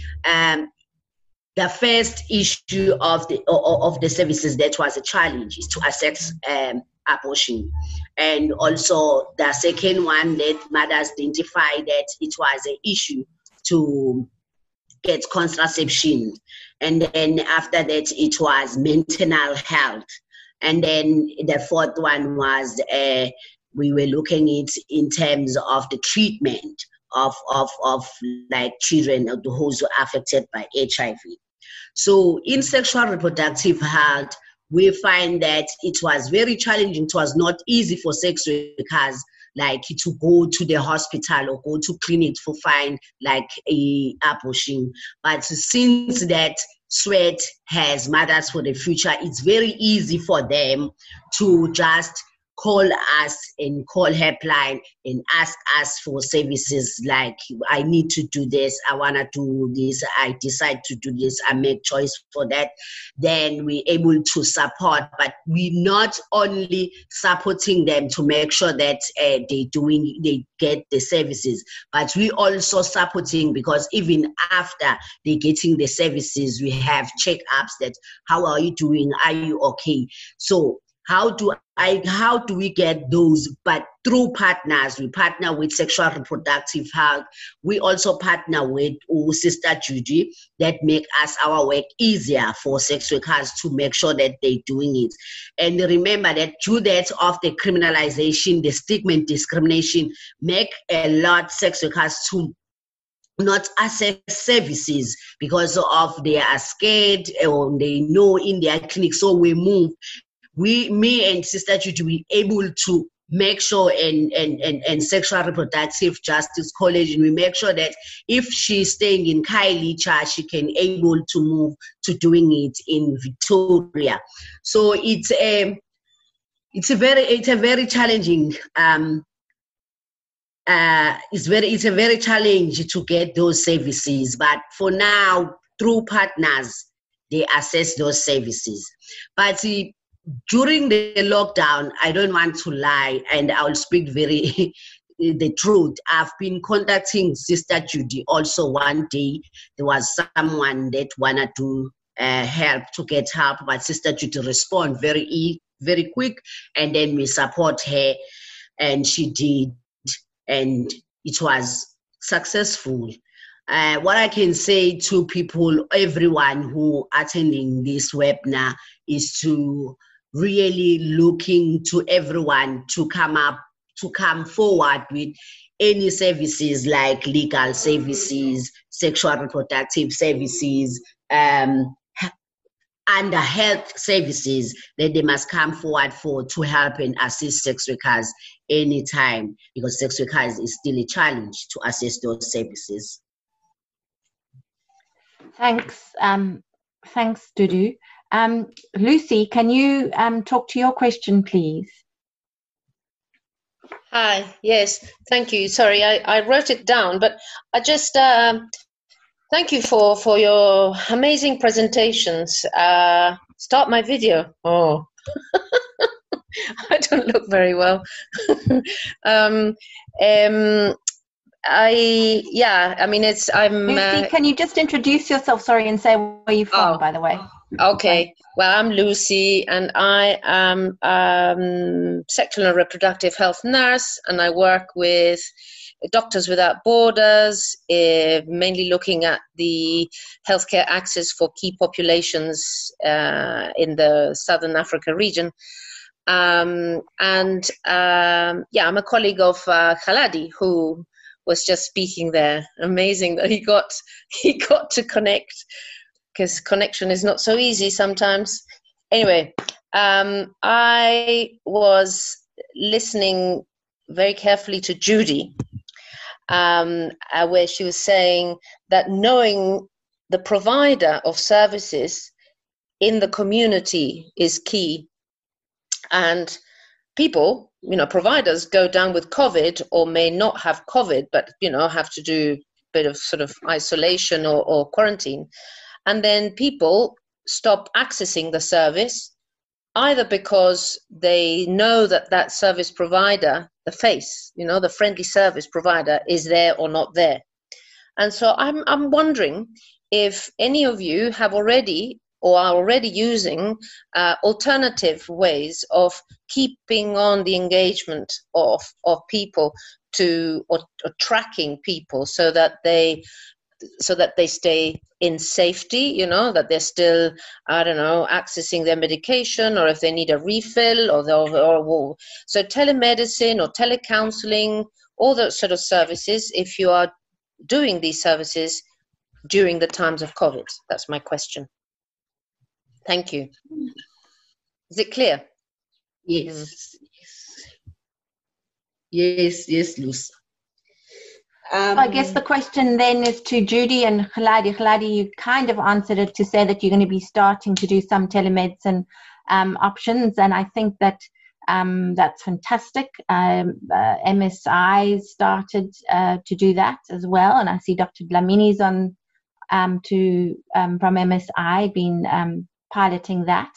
The first issue of the services that was a challenge is to access abortion. And also the second one that mothers identified that it was an issue to get contraception. And then after that, it was mental health. And then the fourth one was we were looking at in terms of the treatment of like children who are affected by HIV. So in sexual reproductive health, we find that it was very challenging. It was not easy for sex workers like to go to the hospital or go to clinic to find like a abortion. But since that SWET has Mothers for the Future, it's very easy for them to just call us and call helpline and ask us for services like, I need to do this, I want to do this, I decide to do this, I make choice for that. Then we're able to support, but we're not only supporting them to make sure that they get the services, but we also supporting because even after they getting the services, we have checkups that how are you doing, are you okay? So how do we get those? But through partners, we partner with Sexual Reproductive Health. We also partner with Sister Judy that make us our work easier for sex workers to make sure that they're doing it. And remember that due that of the criminalization, the stigma and discrimination make a lot sex workers to not access services because of they are scared or they know in their clinic. So we move. Me and Sister Judy, we able to make sure and Sexual Reproductive Justice College, and we make sure that if she's staying in Khayelitsha, she can able to move to doing it in Victoria. So it's a very challenging it's a very challenge to get those services. But for now, through partners, they access those services. But during the lockdown, I don't want to lie, and I'll speak very the truth. I've been contacting Sister Judy also one day. There was someone that wanted to help to get help, but Sister Judy responded very quick, and then we support her, and she did, and it was successful. What I can say to people, everyone who attending this webinar, is to really looking to everyone to come forward with any services like legal services, sexual reproductive services, and the health services that they must come forward for to help and assist sex workers anytime, because sex workers is still a challenge to access those services. Thanks, Dudu. Lucy, can you talk to your question, please? Hi, yes, thank you. Sorry, I wrote it down, but I just thank you for your amazing presentations. Start my video. Oh, I don't look very well. Lucy, can you just introduce yourself, sorry, and say where you're from, by the way? Okay. Well, I'm Lucy, and I am sexual and reproductive health nurse, and I work with Doctors Without Borders, mainly looking at the healthcare access for key populations in the Southern Africa region. I'm a colleague of Khaladi, who was just speaking there. Amazing that he got to connect, because connection is not so easy sometimes. Anyway, I was listening very carefully to Judy, where she was saying that knowing the provider of services in the community is key. And people, providers go down with COVID or may not have COVID, but, have to do a bit of sort of isolation or quarantine. And then people stop accessing the service, either because they know that service provider, the face, the friendly service provider is there or not there. And so I'm wondering if any of you have already or are already using alternative ways of keeping on the engagement of people or tracking people so that they stay in safety, that they're still, accessing their medication, or if they need a refill, so telemedicine or telecounseling, all those sort of services, if you are doing these services during the times of COVID. That's my question. Thank you. Is it clear? Yes. Yes, Lucy. I guess the question then is to Judy and Khaladi. Khaladi, you kind of answered it to say that you're going to be starting to do some telemedicine options, and I think that that's fantastic. MSI started to do that as well, and I see Dr. Dlamini's on from MSI been piloting that.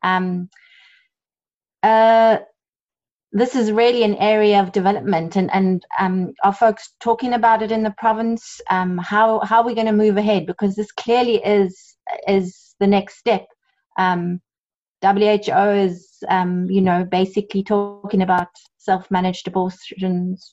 This is really an area of development, and are folks talking about it in the province? How are we going to move ahead? Because this clearly is the next step. WHO is, basically talking about self-managed abortions.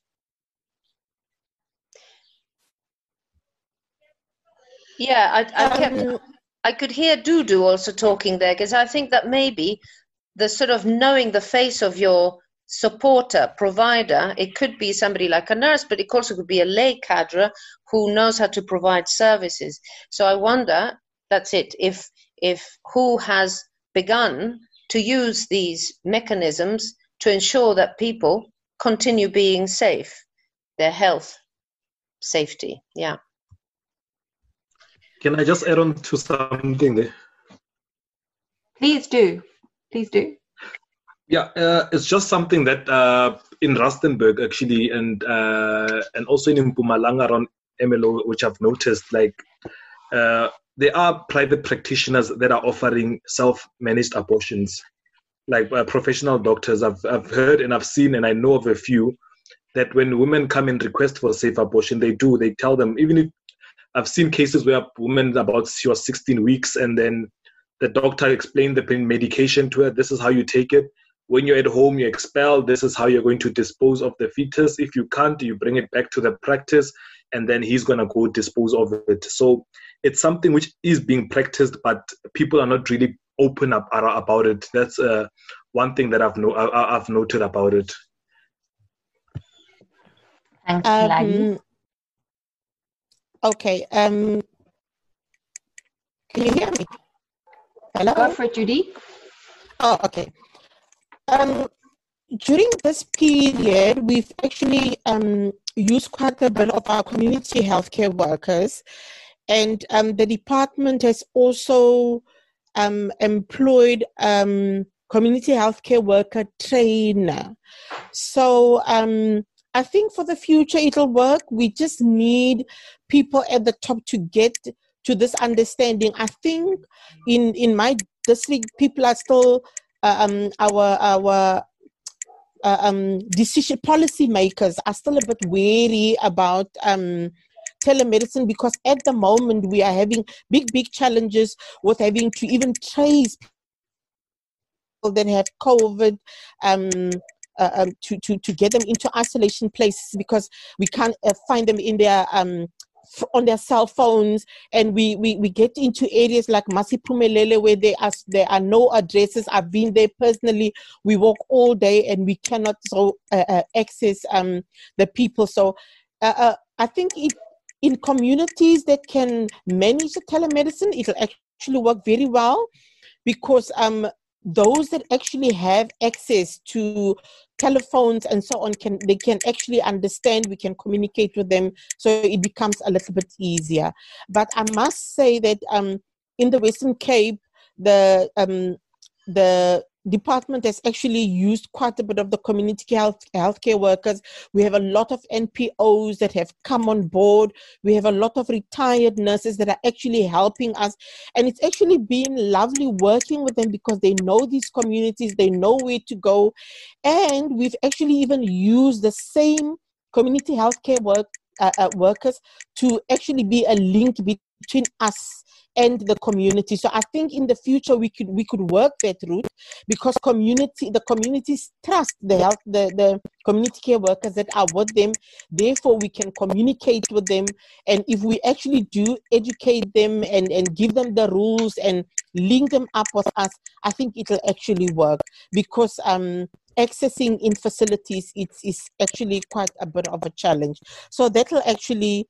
Yeah, I could hear Dudu also talking there, because I think that maybe the sort of knowing the face of your supporter, provider, it could be somebody like a nurse, but it also could be a lay cadre who knows how to provide services. So I wonder, that's it, if who has begun to use these mechanisms to ensure that people continue being safe, their health, safety. Yeah. Can I just add on to something there? Please do. Yeah, it's just something that in Rustenburg actually, and also in Mpumalanga around MLO, which I've noticed, like there are private practitioners that are offering self-managed abortions, like professional doctors. I've heard and I've seen and I know of a few that when women come and request for safe abortion, they tell them, even if I've seen cases where a woman she was 16 weeks and then the doctor explained the medication to her. This is how you take it. When you're at home, you expel. This is how you're going to dispose of the fetus. If you can't, you bring it back to the practice, and then he's going to go dispose of it. So it's something which is being practiced, but people are not really open up about it. That's one thing that I've noted about it. Thanks, Ladi. Okay. Can you hear me? Hello? Go for it, Judy. Oh, okay. During this period, we've actually used quite a bit of our community healthcare workers, and the department has also employed community healthcare worker trainer. So I think for the future it'll work. We just need people at the top to get to this understanding. I think in my district, people are still our decision policy makers are still a bit wary about telemedicine, because at the moment we are having big challenges with having to even trace people that have COVID to get them into isolation places, because we can't find them in their on their cell phones, and we get into areas like Masiphumelele where there are no addresses. I've been there personally. We walk all day and we cannot access the people. So I think in communities that can manage the telemedicine, it'll actually work very well, because those that actually have access to telephones and so on can actually understand. We can communicate with them, so it becomes a little bit easier. But I must say that in the Western Cape, the department has actually used quite a bit of the community healthcare workers. We have a lot of NPOs that have come on board. We have a lot of retired nurses that are actually helping us. And it's actually been lovely working with them, because they know these communities, they know where to go. And we've actually even used the same community healthcare workers to actually be a link between us and the community. So I think in the future we could work that route, because the communities trust the community care workers that are with them. Therefore we can communicate with them, and if we actually do educate them and give them the rules and link them up with us, I think it'll actually work, because accessing in facilities is actually quite a bit of a challenge. So that'll actually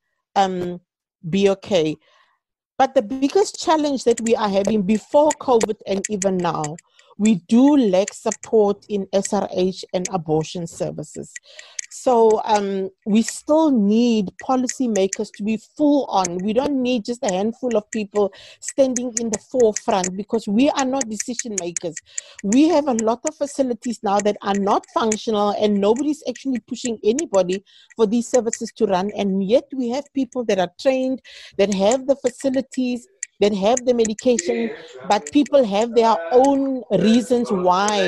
be okay. But the biggest challenge that we are having before COVID and even now, we do lack support in SRH and abortion services. So we still need policymakers to be full on. We don't need just a handful of people standing in the forefront, because we are not decision makers. We have a lot of facilities now that are not functional, and nobody's actually pushing anybody for these services to run. And yet we have people that are trained, that have the facilities, that have the medication, but people have their own reasons why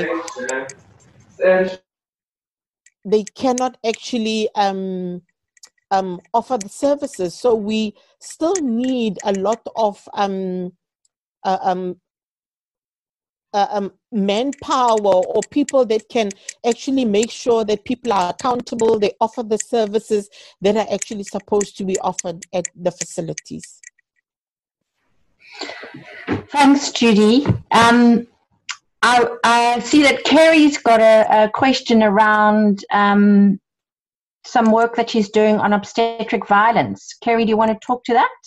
they cannot actually offer the services. So we still need a lot of manpower, or people that can actually make sure that people are accountable, they offer the services that are actually supposed to be offered at the facilities. Thanks, Judy. I see that Kerry's got a question around some work that she's doing on obstetric violence. Kerry, do you want to talk to that?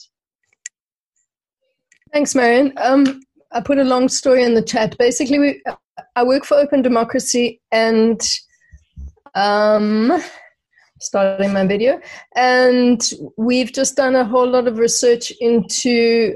Thanks, Marion. I put a long story in the chat. Basically, I work for Open Democracy, and starting my video, and we've just done a whole lot of research into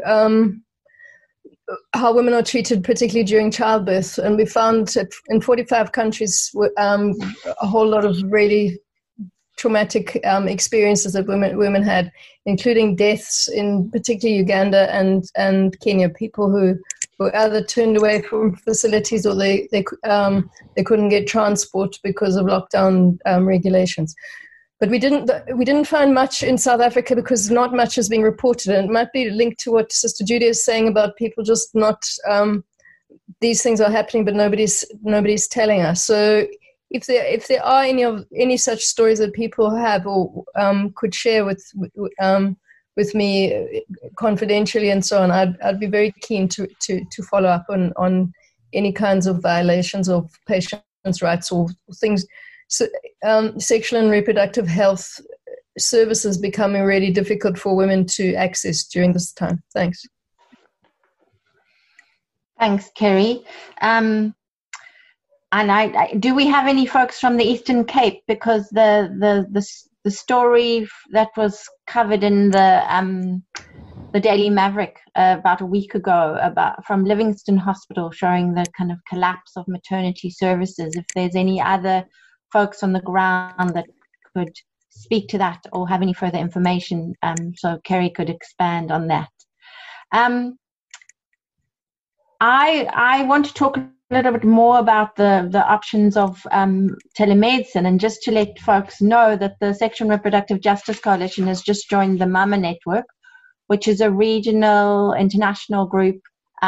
how women are treated, particularly during childbirth. And we found that in 45 countries, a whole lot of really traumatic experiences that women had, including deaths in particularly Uganda and Kenya. People who were either turned away from facilities, or they couldn't get transport because of lockdown regulations. But we didn't find much in South Africa, because not much is being reported, and it might be linked to what Sister Judy is saying about people just not. These things are happening, but nobody's telling us. So if there are any such stories that people have or could share with me confidentially and so on, I'd be very keen to follow up on any kinds of violations of patients' rights or things. So, sexual and reproductive health services becoming really difficult for women to access during this time. Thanks. Thanks, Kerry. And do we have any folks from the Eastern Cape? Because the story that was covered in the the Daily Maverick about a week ago from Livingston Hospital, showing the kind of collapse of maternity services. If there's any other folks on the ground that could speak to that or have any further information, so Kerry could expand on that. I want to talk a little bit more about the options of telemedicine, and just to let folks know that the Sexual and Reproductive Justice Coalition has just joined the Mama Network, which is a regional international group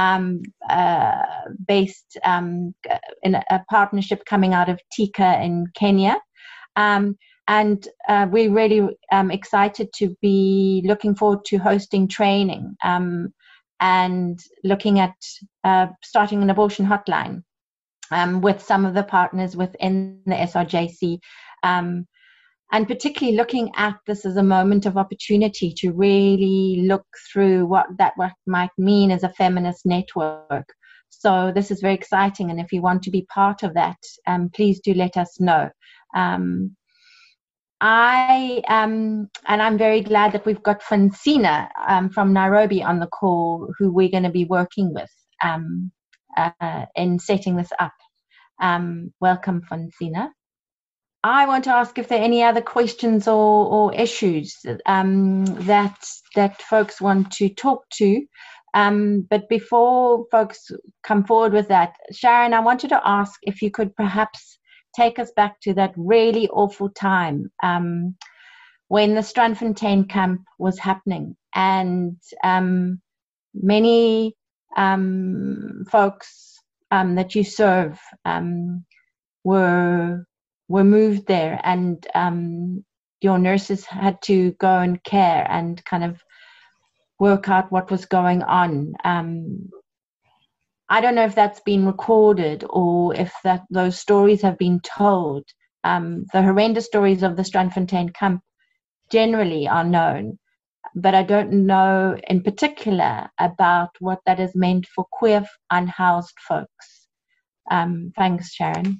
based in a partnership coming out of Tika in Kenya. And we're really excited to be looking forward to hosting training and looking at starting an abortion hotline with some of the partners within the SRJC. And particularly looking at this as a moment of opportunity to really look through what might mean as a feminist network. So this is very exciting, and if you want to be part of that, please do let us know. And I'm very glad that we've got Francina from Nairobi on the call, who we're going to be working with in setting this up. Welcome, Francina. I want to ask if there are any other questions or issues that folks want to talk to. But before folks come forward with that, Sharon, I wanted to ask if you could perhaps take us back to that really awful time when the Strandfontein camp was happening, and many folks that you serve were moved there, and your nurses had to go and care and kind of work out what was going on. I don't know if that's been recorded or if those stories have been told. The horrendous stories of the Strandfontein camp generally are known, but I don't know in particular about what that has meant for queer unhoused folks. Thanks, Sharon.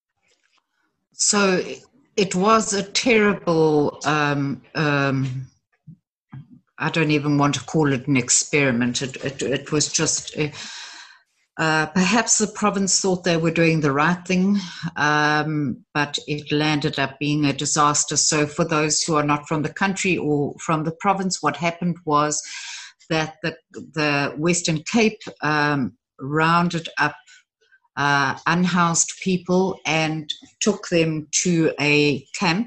So it was a terrible, I don't even want to call it an experiment. It was just, perhaps the province thought they were doing the right thing, but it landed up being a disaster. So for those who are not from the country or from the province, what happened was that the Western Cape rounded up unhoused people and took them to a camp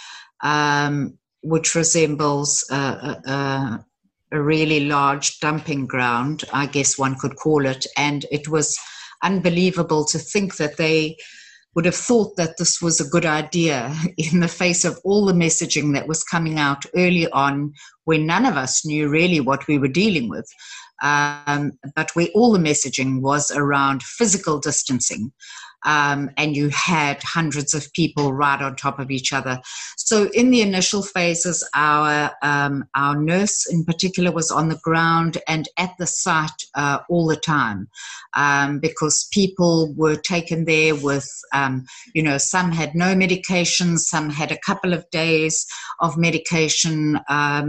which resembles a really large dumping ground, I guess one could call it. And it was unbelievable to think that they would have thought that this was a good idea in the face of all the messaging that was coming out early on, when none of us knew really what we were dealing with. But where all the messaging was around physical distancing, and you had hundreds of people right on top of each other. So in the initial phases, our nurse in particular was on the ground and at the site all the time, because people were taken there with, some had no medication, some had a couple of days of medication,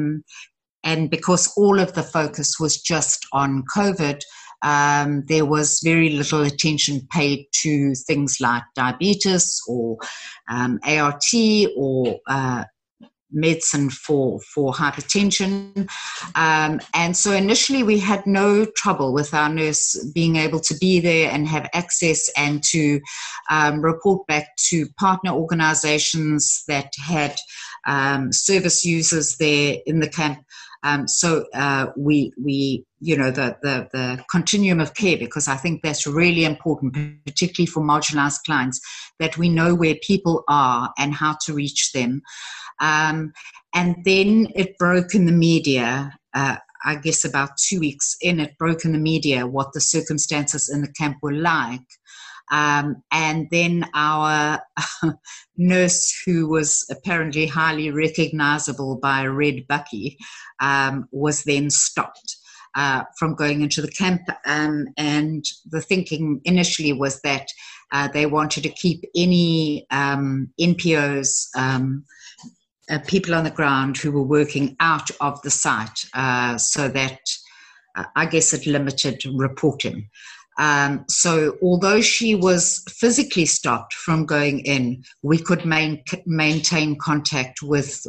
and because all of the focus was just on COVID, there was very little attention paid to things like diabetes or ART or medicine for hypertension. And so initially we had no trouble with our nurse being able to be there and have access and to report back to partner organizations that had service users there in the camp. So we the continuum of care, because I think that's really important, particularly for marginalized clients, that we know where people are and how to reach them. And then it broke in the media, I guess about 2 weeks in, it broke in the media what the circumstances in the camp were like. And then our nurse, who was apparently highly recognizable by Red Bucky, was then stopped from going into the camp. And the thinking initially was that they wanted to keep any NPOs people on the ground who were working out of the site, so that I guess it limited reporting. So although she was physically stopped from going in, we could maintain contact with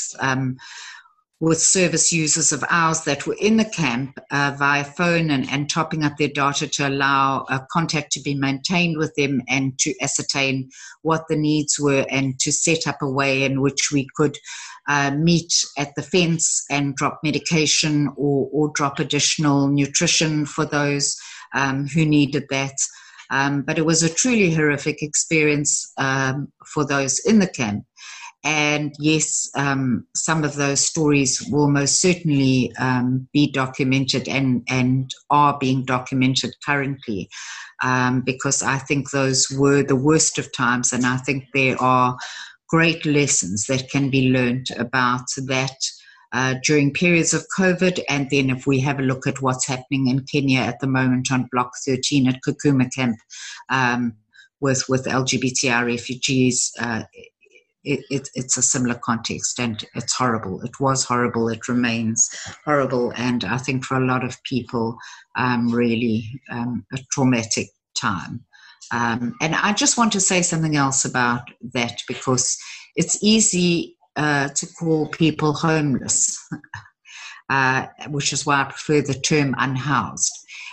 service users of ours that were in the camp via phone and topping up their data to allow contact to be maintained with them and to ascertain what the needs were and to set up a way in which we could meet at the fence and drop medication or drop additional nutrition for those who needed that. But it was a truly horrific experience for those in the camp. And yes, some of those stories will most certainly be documented and are being documented currently, because I think those were the worst of times, and I think there are great lessons that can be learned about that during periods of COVID. And then if we have a look at what's happening in Kenya at the moment on Block 13 at Kakuma Camp with LGBTI refugees, it's a similar context, and it's horrible. It was horrible. It remains horrible. And I think for a lot of people, really a traumatic time. And I just want to say something else about that, because it's easy to call people homeless, which is why I prefer the term unhoused,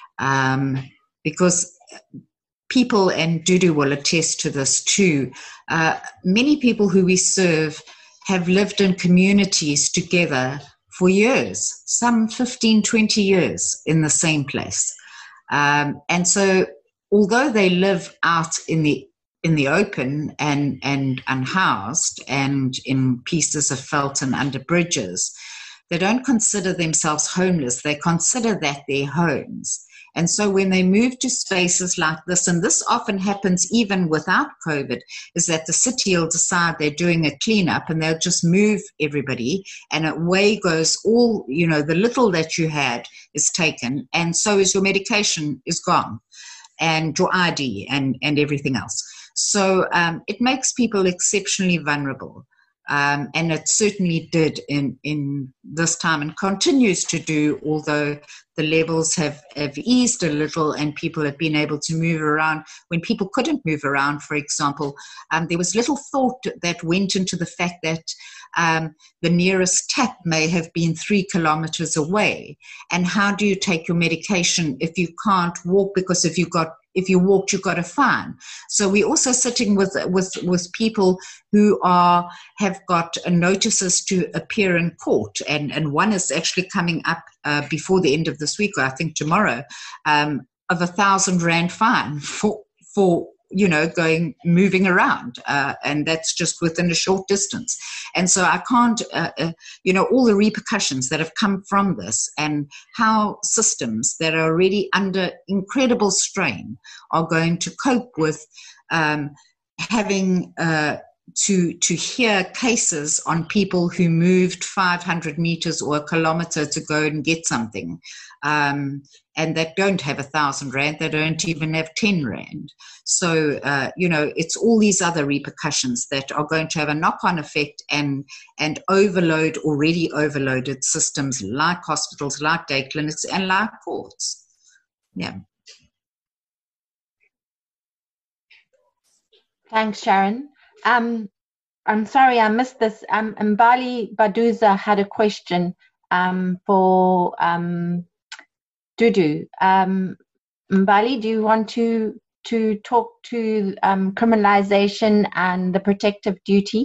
because people, and Dudu will attest to this too, many people who we serve have lived in communities together for years, some 15, 20 years in the same place. And so although they live out in the open and unhoused and in pieces of felt and under bridges, they don't consider themselves homeless. They consider that their homes. And so when they move to spaces like this, and this often happens even without COVID, is that the city will decide they're doing a cleanup and they'll just move everybody, and away goes all, the little that you had is taken, and so is your medication is gone, and your ID and everything else. So it makes people exceptionally vulnerable. And it certainly did in this time and continues to do, although the levels have eased a little and people have been able to move around. When people couldn't move around, for example, there was little thought that went into the fact that the nearest tap may have been 3 kilometers away. And how do you take your medication if you can't walk? Because if you walked, you got a fine. So we're also sitting with people who have got notices to appear in court, and one is actually coming up before the end of this week, or I think tomorrow, of 1,000 rand fine for moving around, and that's just within a short distance. And so I can't, all the repercussions that have come from this, and how systems that are already under incredible strain are going to cope with having to hear cases on people who moved 500 meters or a kilometer to go and get something, and that don't have 1,000 rand, they don't even have 10 rand. So, it's all these other repercussions that are going to have a knock-on effect and overload already overloaded systems like hospitals, like day clinics, and like courts. Yeah. Thanks, Sharon. I'm sorry I missed this. Mbali Baduza had a question for Dudu. Mbali, do you want to talk to criminalization and the protective duties?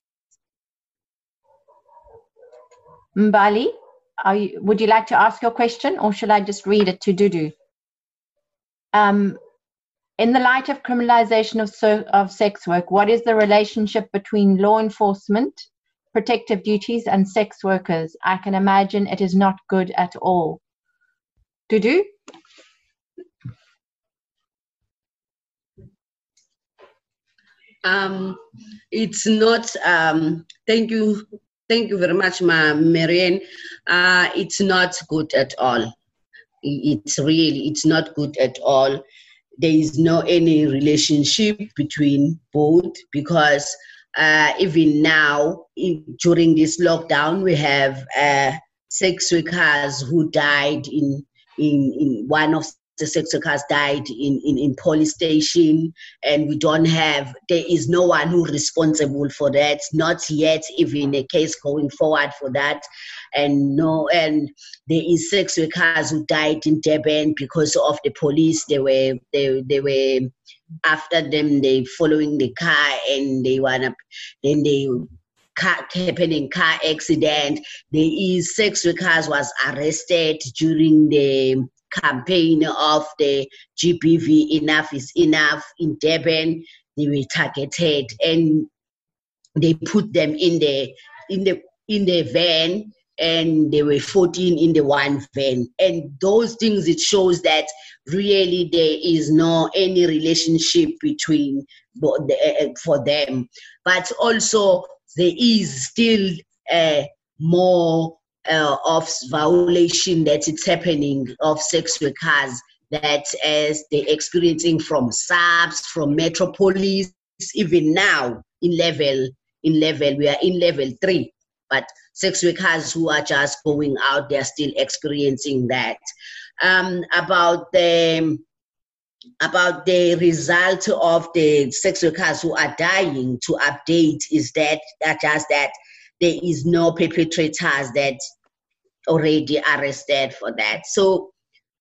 Mbali, would you like to ask your question, or should I just read it to Dudu? In the light of criminalization of sex work, what is the relationship between law enforcement, protective duties, and sex workers? I can imagine it is not good at all. Dudu? It's not, thank you very much, Marianne. It's not good at all. It's not good at all. There is no any relationship between both, because Even now, during this lockdown, we have sex workers who died in one of the sex workers died in police station, and there is no one who responsible for that, not yet even a case going forward for that. And there is sex workers who died in Durban because of the police. They were after them, they following the car, and happening car accident. There is sex workers was arrested during the campaign of the GBV Enough is Enough in Durban. They were targeted, and they put them in the van, and there were 14 in the one van. And those things, it shows that really there is no any relationship between for them. But also there is still more of violation that is happening of sex workers, that as they're experiencing from SAPS, from Metropolis, even now we are in level 3. But sex workers who are just going out, they're still experiencing that. About the result of the sex workers who are dying, to update is that there is no perpetrators that already arrested for that. So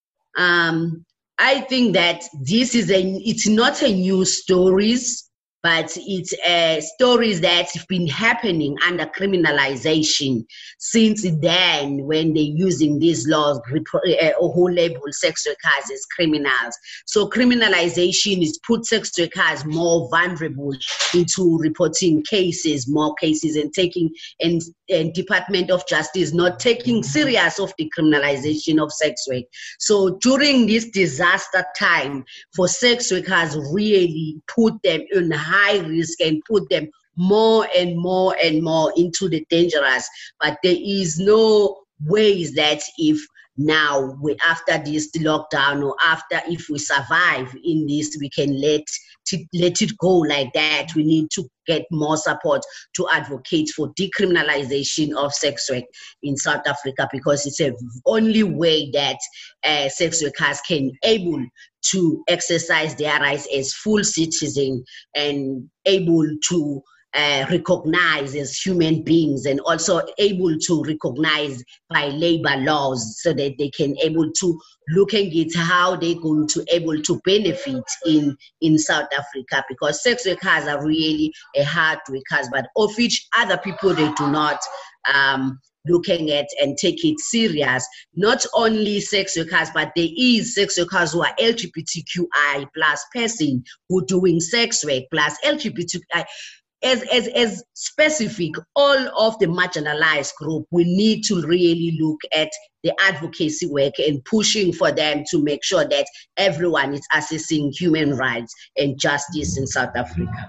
I think that it's not a new stories, but it's stories that have been happening under criminalization since then, when they're using these laws who label sex workers as criminals. So criminalization is put sex workers more vulnerable into reporting more cases, and taking and Department of Justice not taking serious of the criminalization of sex work. So during this disaster time for sex workers, really put them in high risk and put them more and more and more into the dangerous. But there is no ways that if now after this lockdown, or if we survive in this, we can let it go like that. We need to get more support to advocate for decriminalization of sex work in South Africa, because it's the only way that sex workers can able to exercise their rights as full citizens, and able to recognize as human beings, and also able to recognize by labor laws, so that they can able to looking at how they're going to able to benefit in South Africa, because sex workers are really a hard workers, but of which other people they do not looking at and take it serious. Not only sex workers, but there is sex workers who are LGBTQI plus person who doing sex work, plus LGBTQI as specific, all of the marginalized group. We need to really look at the advocacy work and pushing for them to make sure that everyone is accessing human rights and justice in South Africa.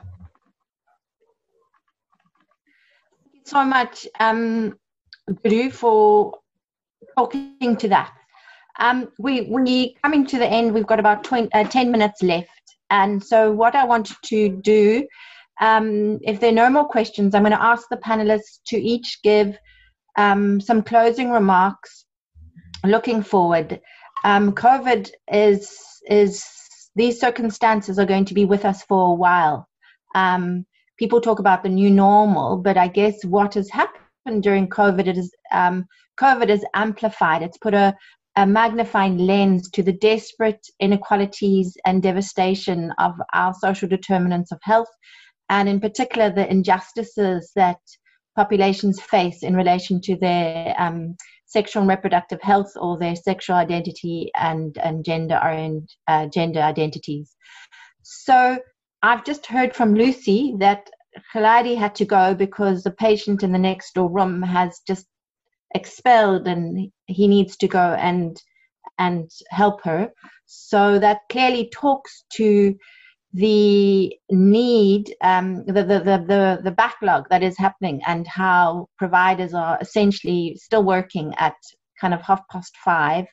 Thank you so much, Guru, for talking to that. We coming to the end. We've got about 10 minutes left. And so what I wanted to do, if there are no more questions, I'm going to ask the panelists to each give some closing remarks looking forward. COVID these circumstances are going to be with us for a while. People talk about the new normal, but I guess what has happened during COVID, COVID is amplified. It's put a magnifying lens to the desperate inequalities and devastation of our social determinants of health, and in particular the injustices that populations face in relation to their sexual and reproductive health, or their sexual identity and gender identities. So I've just heard from Lucy that Khaladi had to go because the patient in the next door room has just expelled, and he needs to go and help her. So that clearly talks to the need, the backlog that is happening, and how providers are essentially still working at kind of 5:30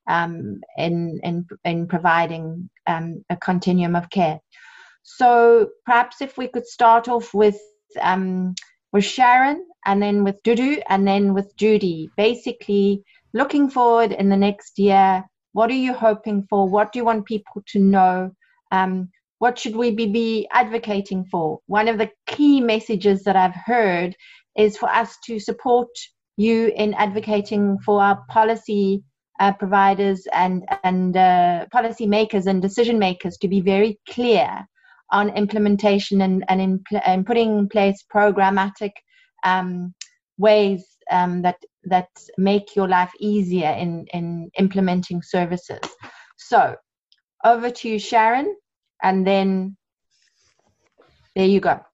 in providing a continuum of care. So perhaps if we could start off with Sharon, and then with Dudu, and then with Judy. Basically, looking forward in the next year, what are you hoping for? What do you want people to know? What should we be advocating for? One of the key messages that I've heard is for us to support you in advocating for our policy providers and policy makers and decision makers to be very clear on implementation and in putting in place programmatic ways that make your life easier in implementing services. So over to you, Sharon, and then there you go.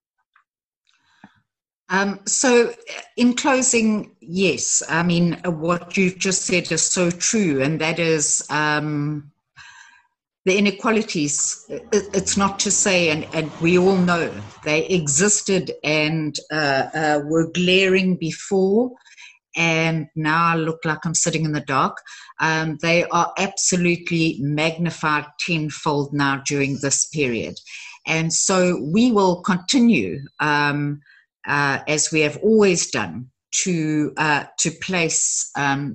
So in closing, yes, I mean, what you've just said is so true, and that is the inequalities. It's not to say, and we all know they existed and were glaring before, and now I look like I'm sitting in the dark. They are absolutely magnified tenfold now during this period. And so we will continue, as we have always done, to place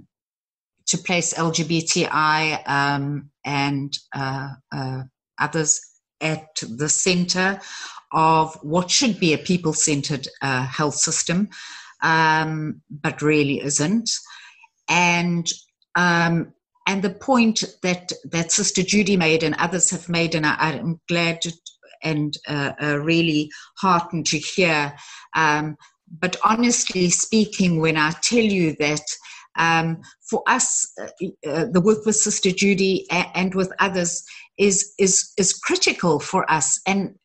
LGBTI and others at the center of what should be a people-centered health system, but really isn't. And the point that Sister Judy made and others have made, and I'm glad and really heartened to hear. But honestly speaking, when I tell you that for us, the work with Sister Judy and with others is critical for us, and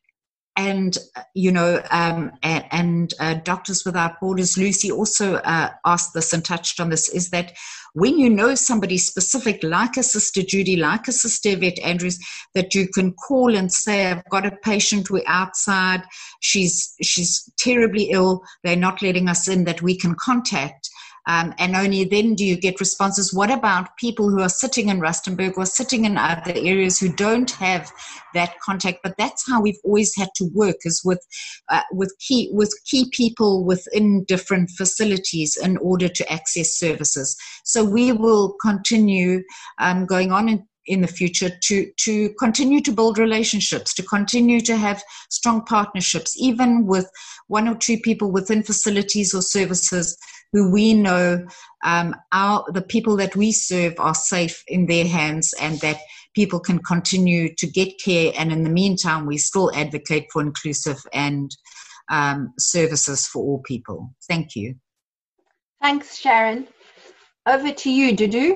Doctors Without Borders, Lucy also asked this and touched on this, is that when you know somebody specific, like a Sister Judy, like a Sister Yvette Andrews, that you can call and say, I've got a patient, we're outside, she's terribly ill, they're not letting us in, that we can contact. And only then do you get responses. What about people who are sitting in Rustenburg or sitting in other areas who don't have that contact? But that's how we've always had to work, is with key people within different facilities in order to access services. So we will continue going on in the future to continue to build relationships, to continue to have strong partnerships, even with one or two people within facilities or services who we know the people that we serve are safe in their hands, and that people can continue to get care. And in the meantime, we still advocate for inclusive and services for all people. Thank you. Thanks, Sharon. Over to you, Dudu.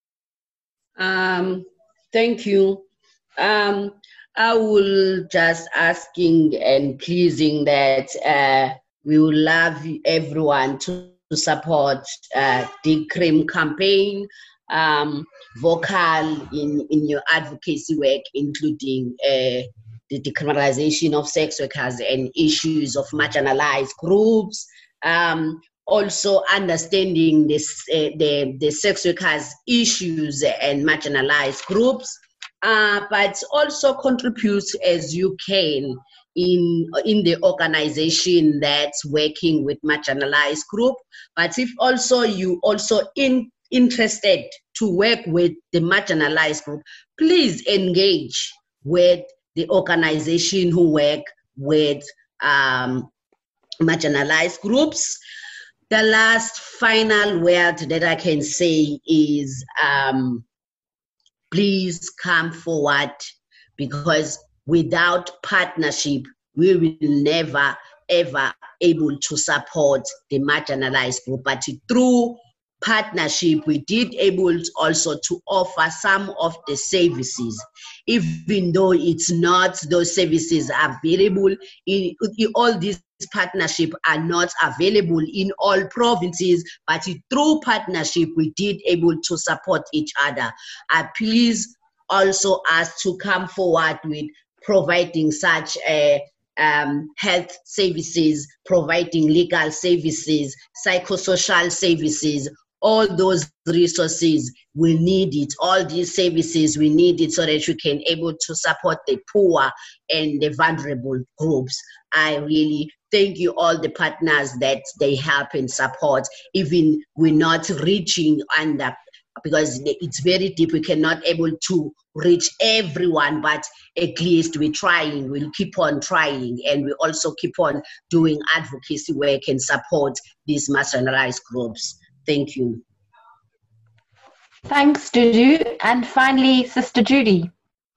Thank you. I will just asking and pleasing that we would love everyone to support the CRIM campaign, vocal in your advocacy work, including the decriminalization of sex workers and issues of marginalized groups. Also understanding the sex workers' issues and marginalized groups, but also contribute as you can in the organization that's working with marginalized group. But if also you also interested to work with the marginalized group, please engage with the organization who work with marginalized groups. The last final word that I can say is please come forward, because without partnership, we will never, ever able to support the marginalized group. But through partnership, we did able also to offer some of the services, even though it's not those services are available in all these partnership are not available in all provinces, but through partnership we did able to support each other. I please also ask to come forward with providing such health services, providing legal services, psychosocial services, all those resources, we need it. All these services, we need it so that we can able to support the poor and the vulnerable groups. I really thank you all the partners that they help and support. Even we're not reaching under, because it's very deep, we cannot able to reach everyone, but at least we're trying. We'll keep on trying, and we also keep on doing advocacy work and support these marginalized groups. Thank you. Thanks, Dudu. And finally, Sister Judy.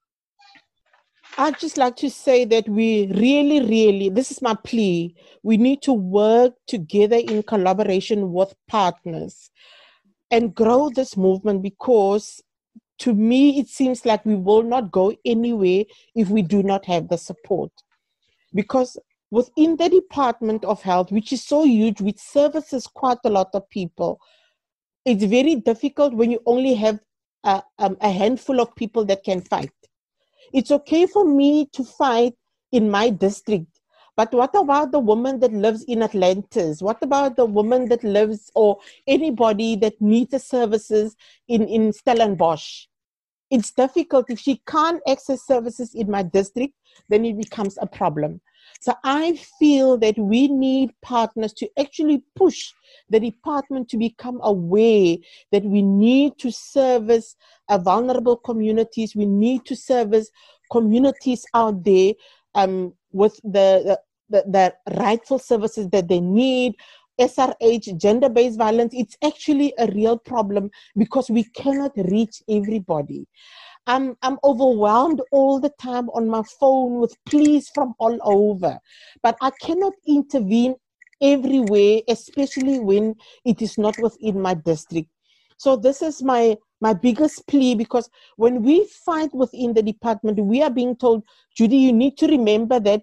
I'd just like to say that we really, this is my plea, we need to work together in collaboration with partners and grow this movement, because to me, it seems like we will not go anywhere if we do not have the support. Because within the Department of Health, which is so huge, which services quite a lot of people, it's very difficult when you only have a handful of people that can fight. It's okay for me to fight in my district, but what about the woman that lives in Atlantis? What about the woman that lives, or anybody that needs the services in Stellenbosch? It's difficult. If she can't access services in my district, then it becomes a problem. So I feel that we need partners to actually push the department to become aware that we need to service vulnerable communities. We need to service communities out there with the rightful services that they need. SRH, gender-based violence, it's actually a real problem because we cannot reach everybody. I'm overwhelmed all the time on my phone with pleas from all over, but I cannot intervene everywhere, especially when it is not within my district. So this is my biggest plea, because when we fight within the department, we are being told, Judy, you need to remember that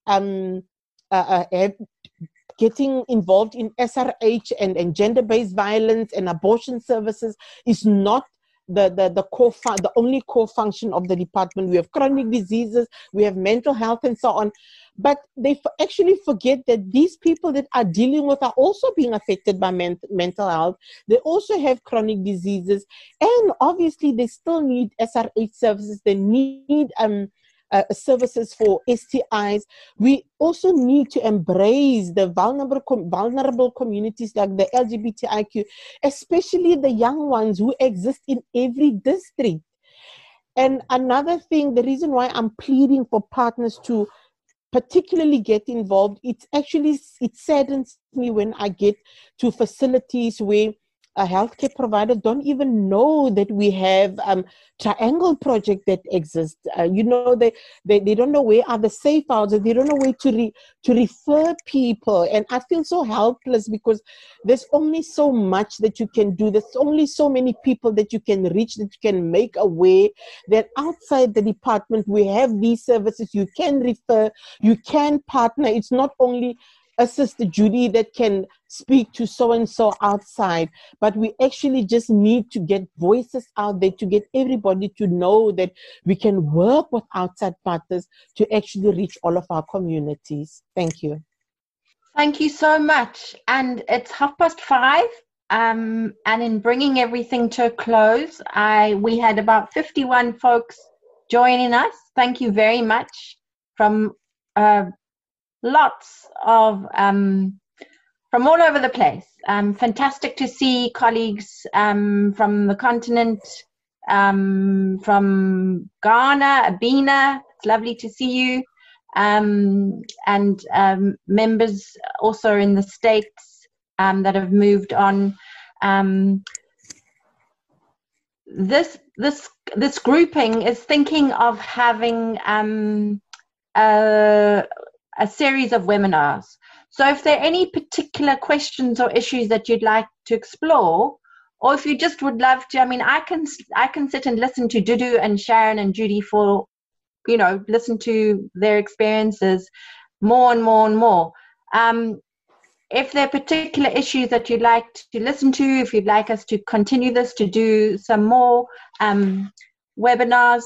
getting involved in SRH and gender-based violence and abortion services is not the only core function of the department. We have chronic diseases, we have mental health and so on. But they actually forget that these people that are dealing with are also being affected by mental health. They also have chronic diseases. And obviously they still need SRH services. They need services for STIs. We also need to embrace the vulnerable communities like the LGBTIQ, especially the young ones who exist in every district. And another thing, the reason why I'm pleading for partners to particularly get involved, it saddens me when I get to facilities where a healthcare provider don't even know that we have triangle project that exists. They don't know where are the safe houses. They don't know where to refer people. And I feel so helpless because there's only so much that you can do. There's only so many people that you can reach, that you can make aware that outside the department we have these services. You can refer, you can partner. It's not only a Sister Judy that can speak to so-and-so outside, but we actually just need to get voices out there to get everybody to know that we can work with outside partners to actually reach all of our communities. Thank you. Thank you so much. And it's 5:30. And in bringing everything to a close, we had about 51 folks joining us. Thank you very much from lots of from all over the place. Fantastic to see colleagues from the continent, from Ghana, Abina. It's lovely to see you, and members also in the States that have moved on. This grouping is thinking of having a series of webinars. So if there are any particular questions or issues that you'd like to explore, or if you just would love to, I can sit and listen to Dudu and Sharon and Judy for, listen to their experiences more and more and more. If there are particular issues that you'd like to listen to, if you'd like us to continue this, to do some more webinars,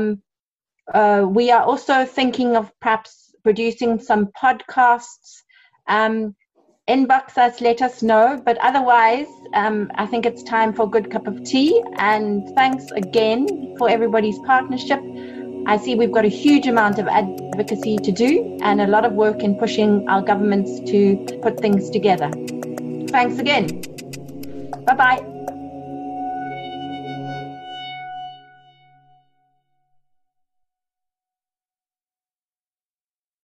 we are also thinking of perhaps producing some podcasts. inbox us, let us know. But otherwise, I think it's time for a good cup of tea. And thanks again for everybody's partnership. I see we've got a huge amount of advocacy to do and a lot of work in pushing our governments to put things together. Thanks again. Bye-bye.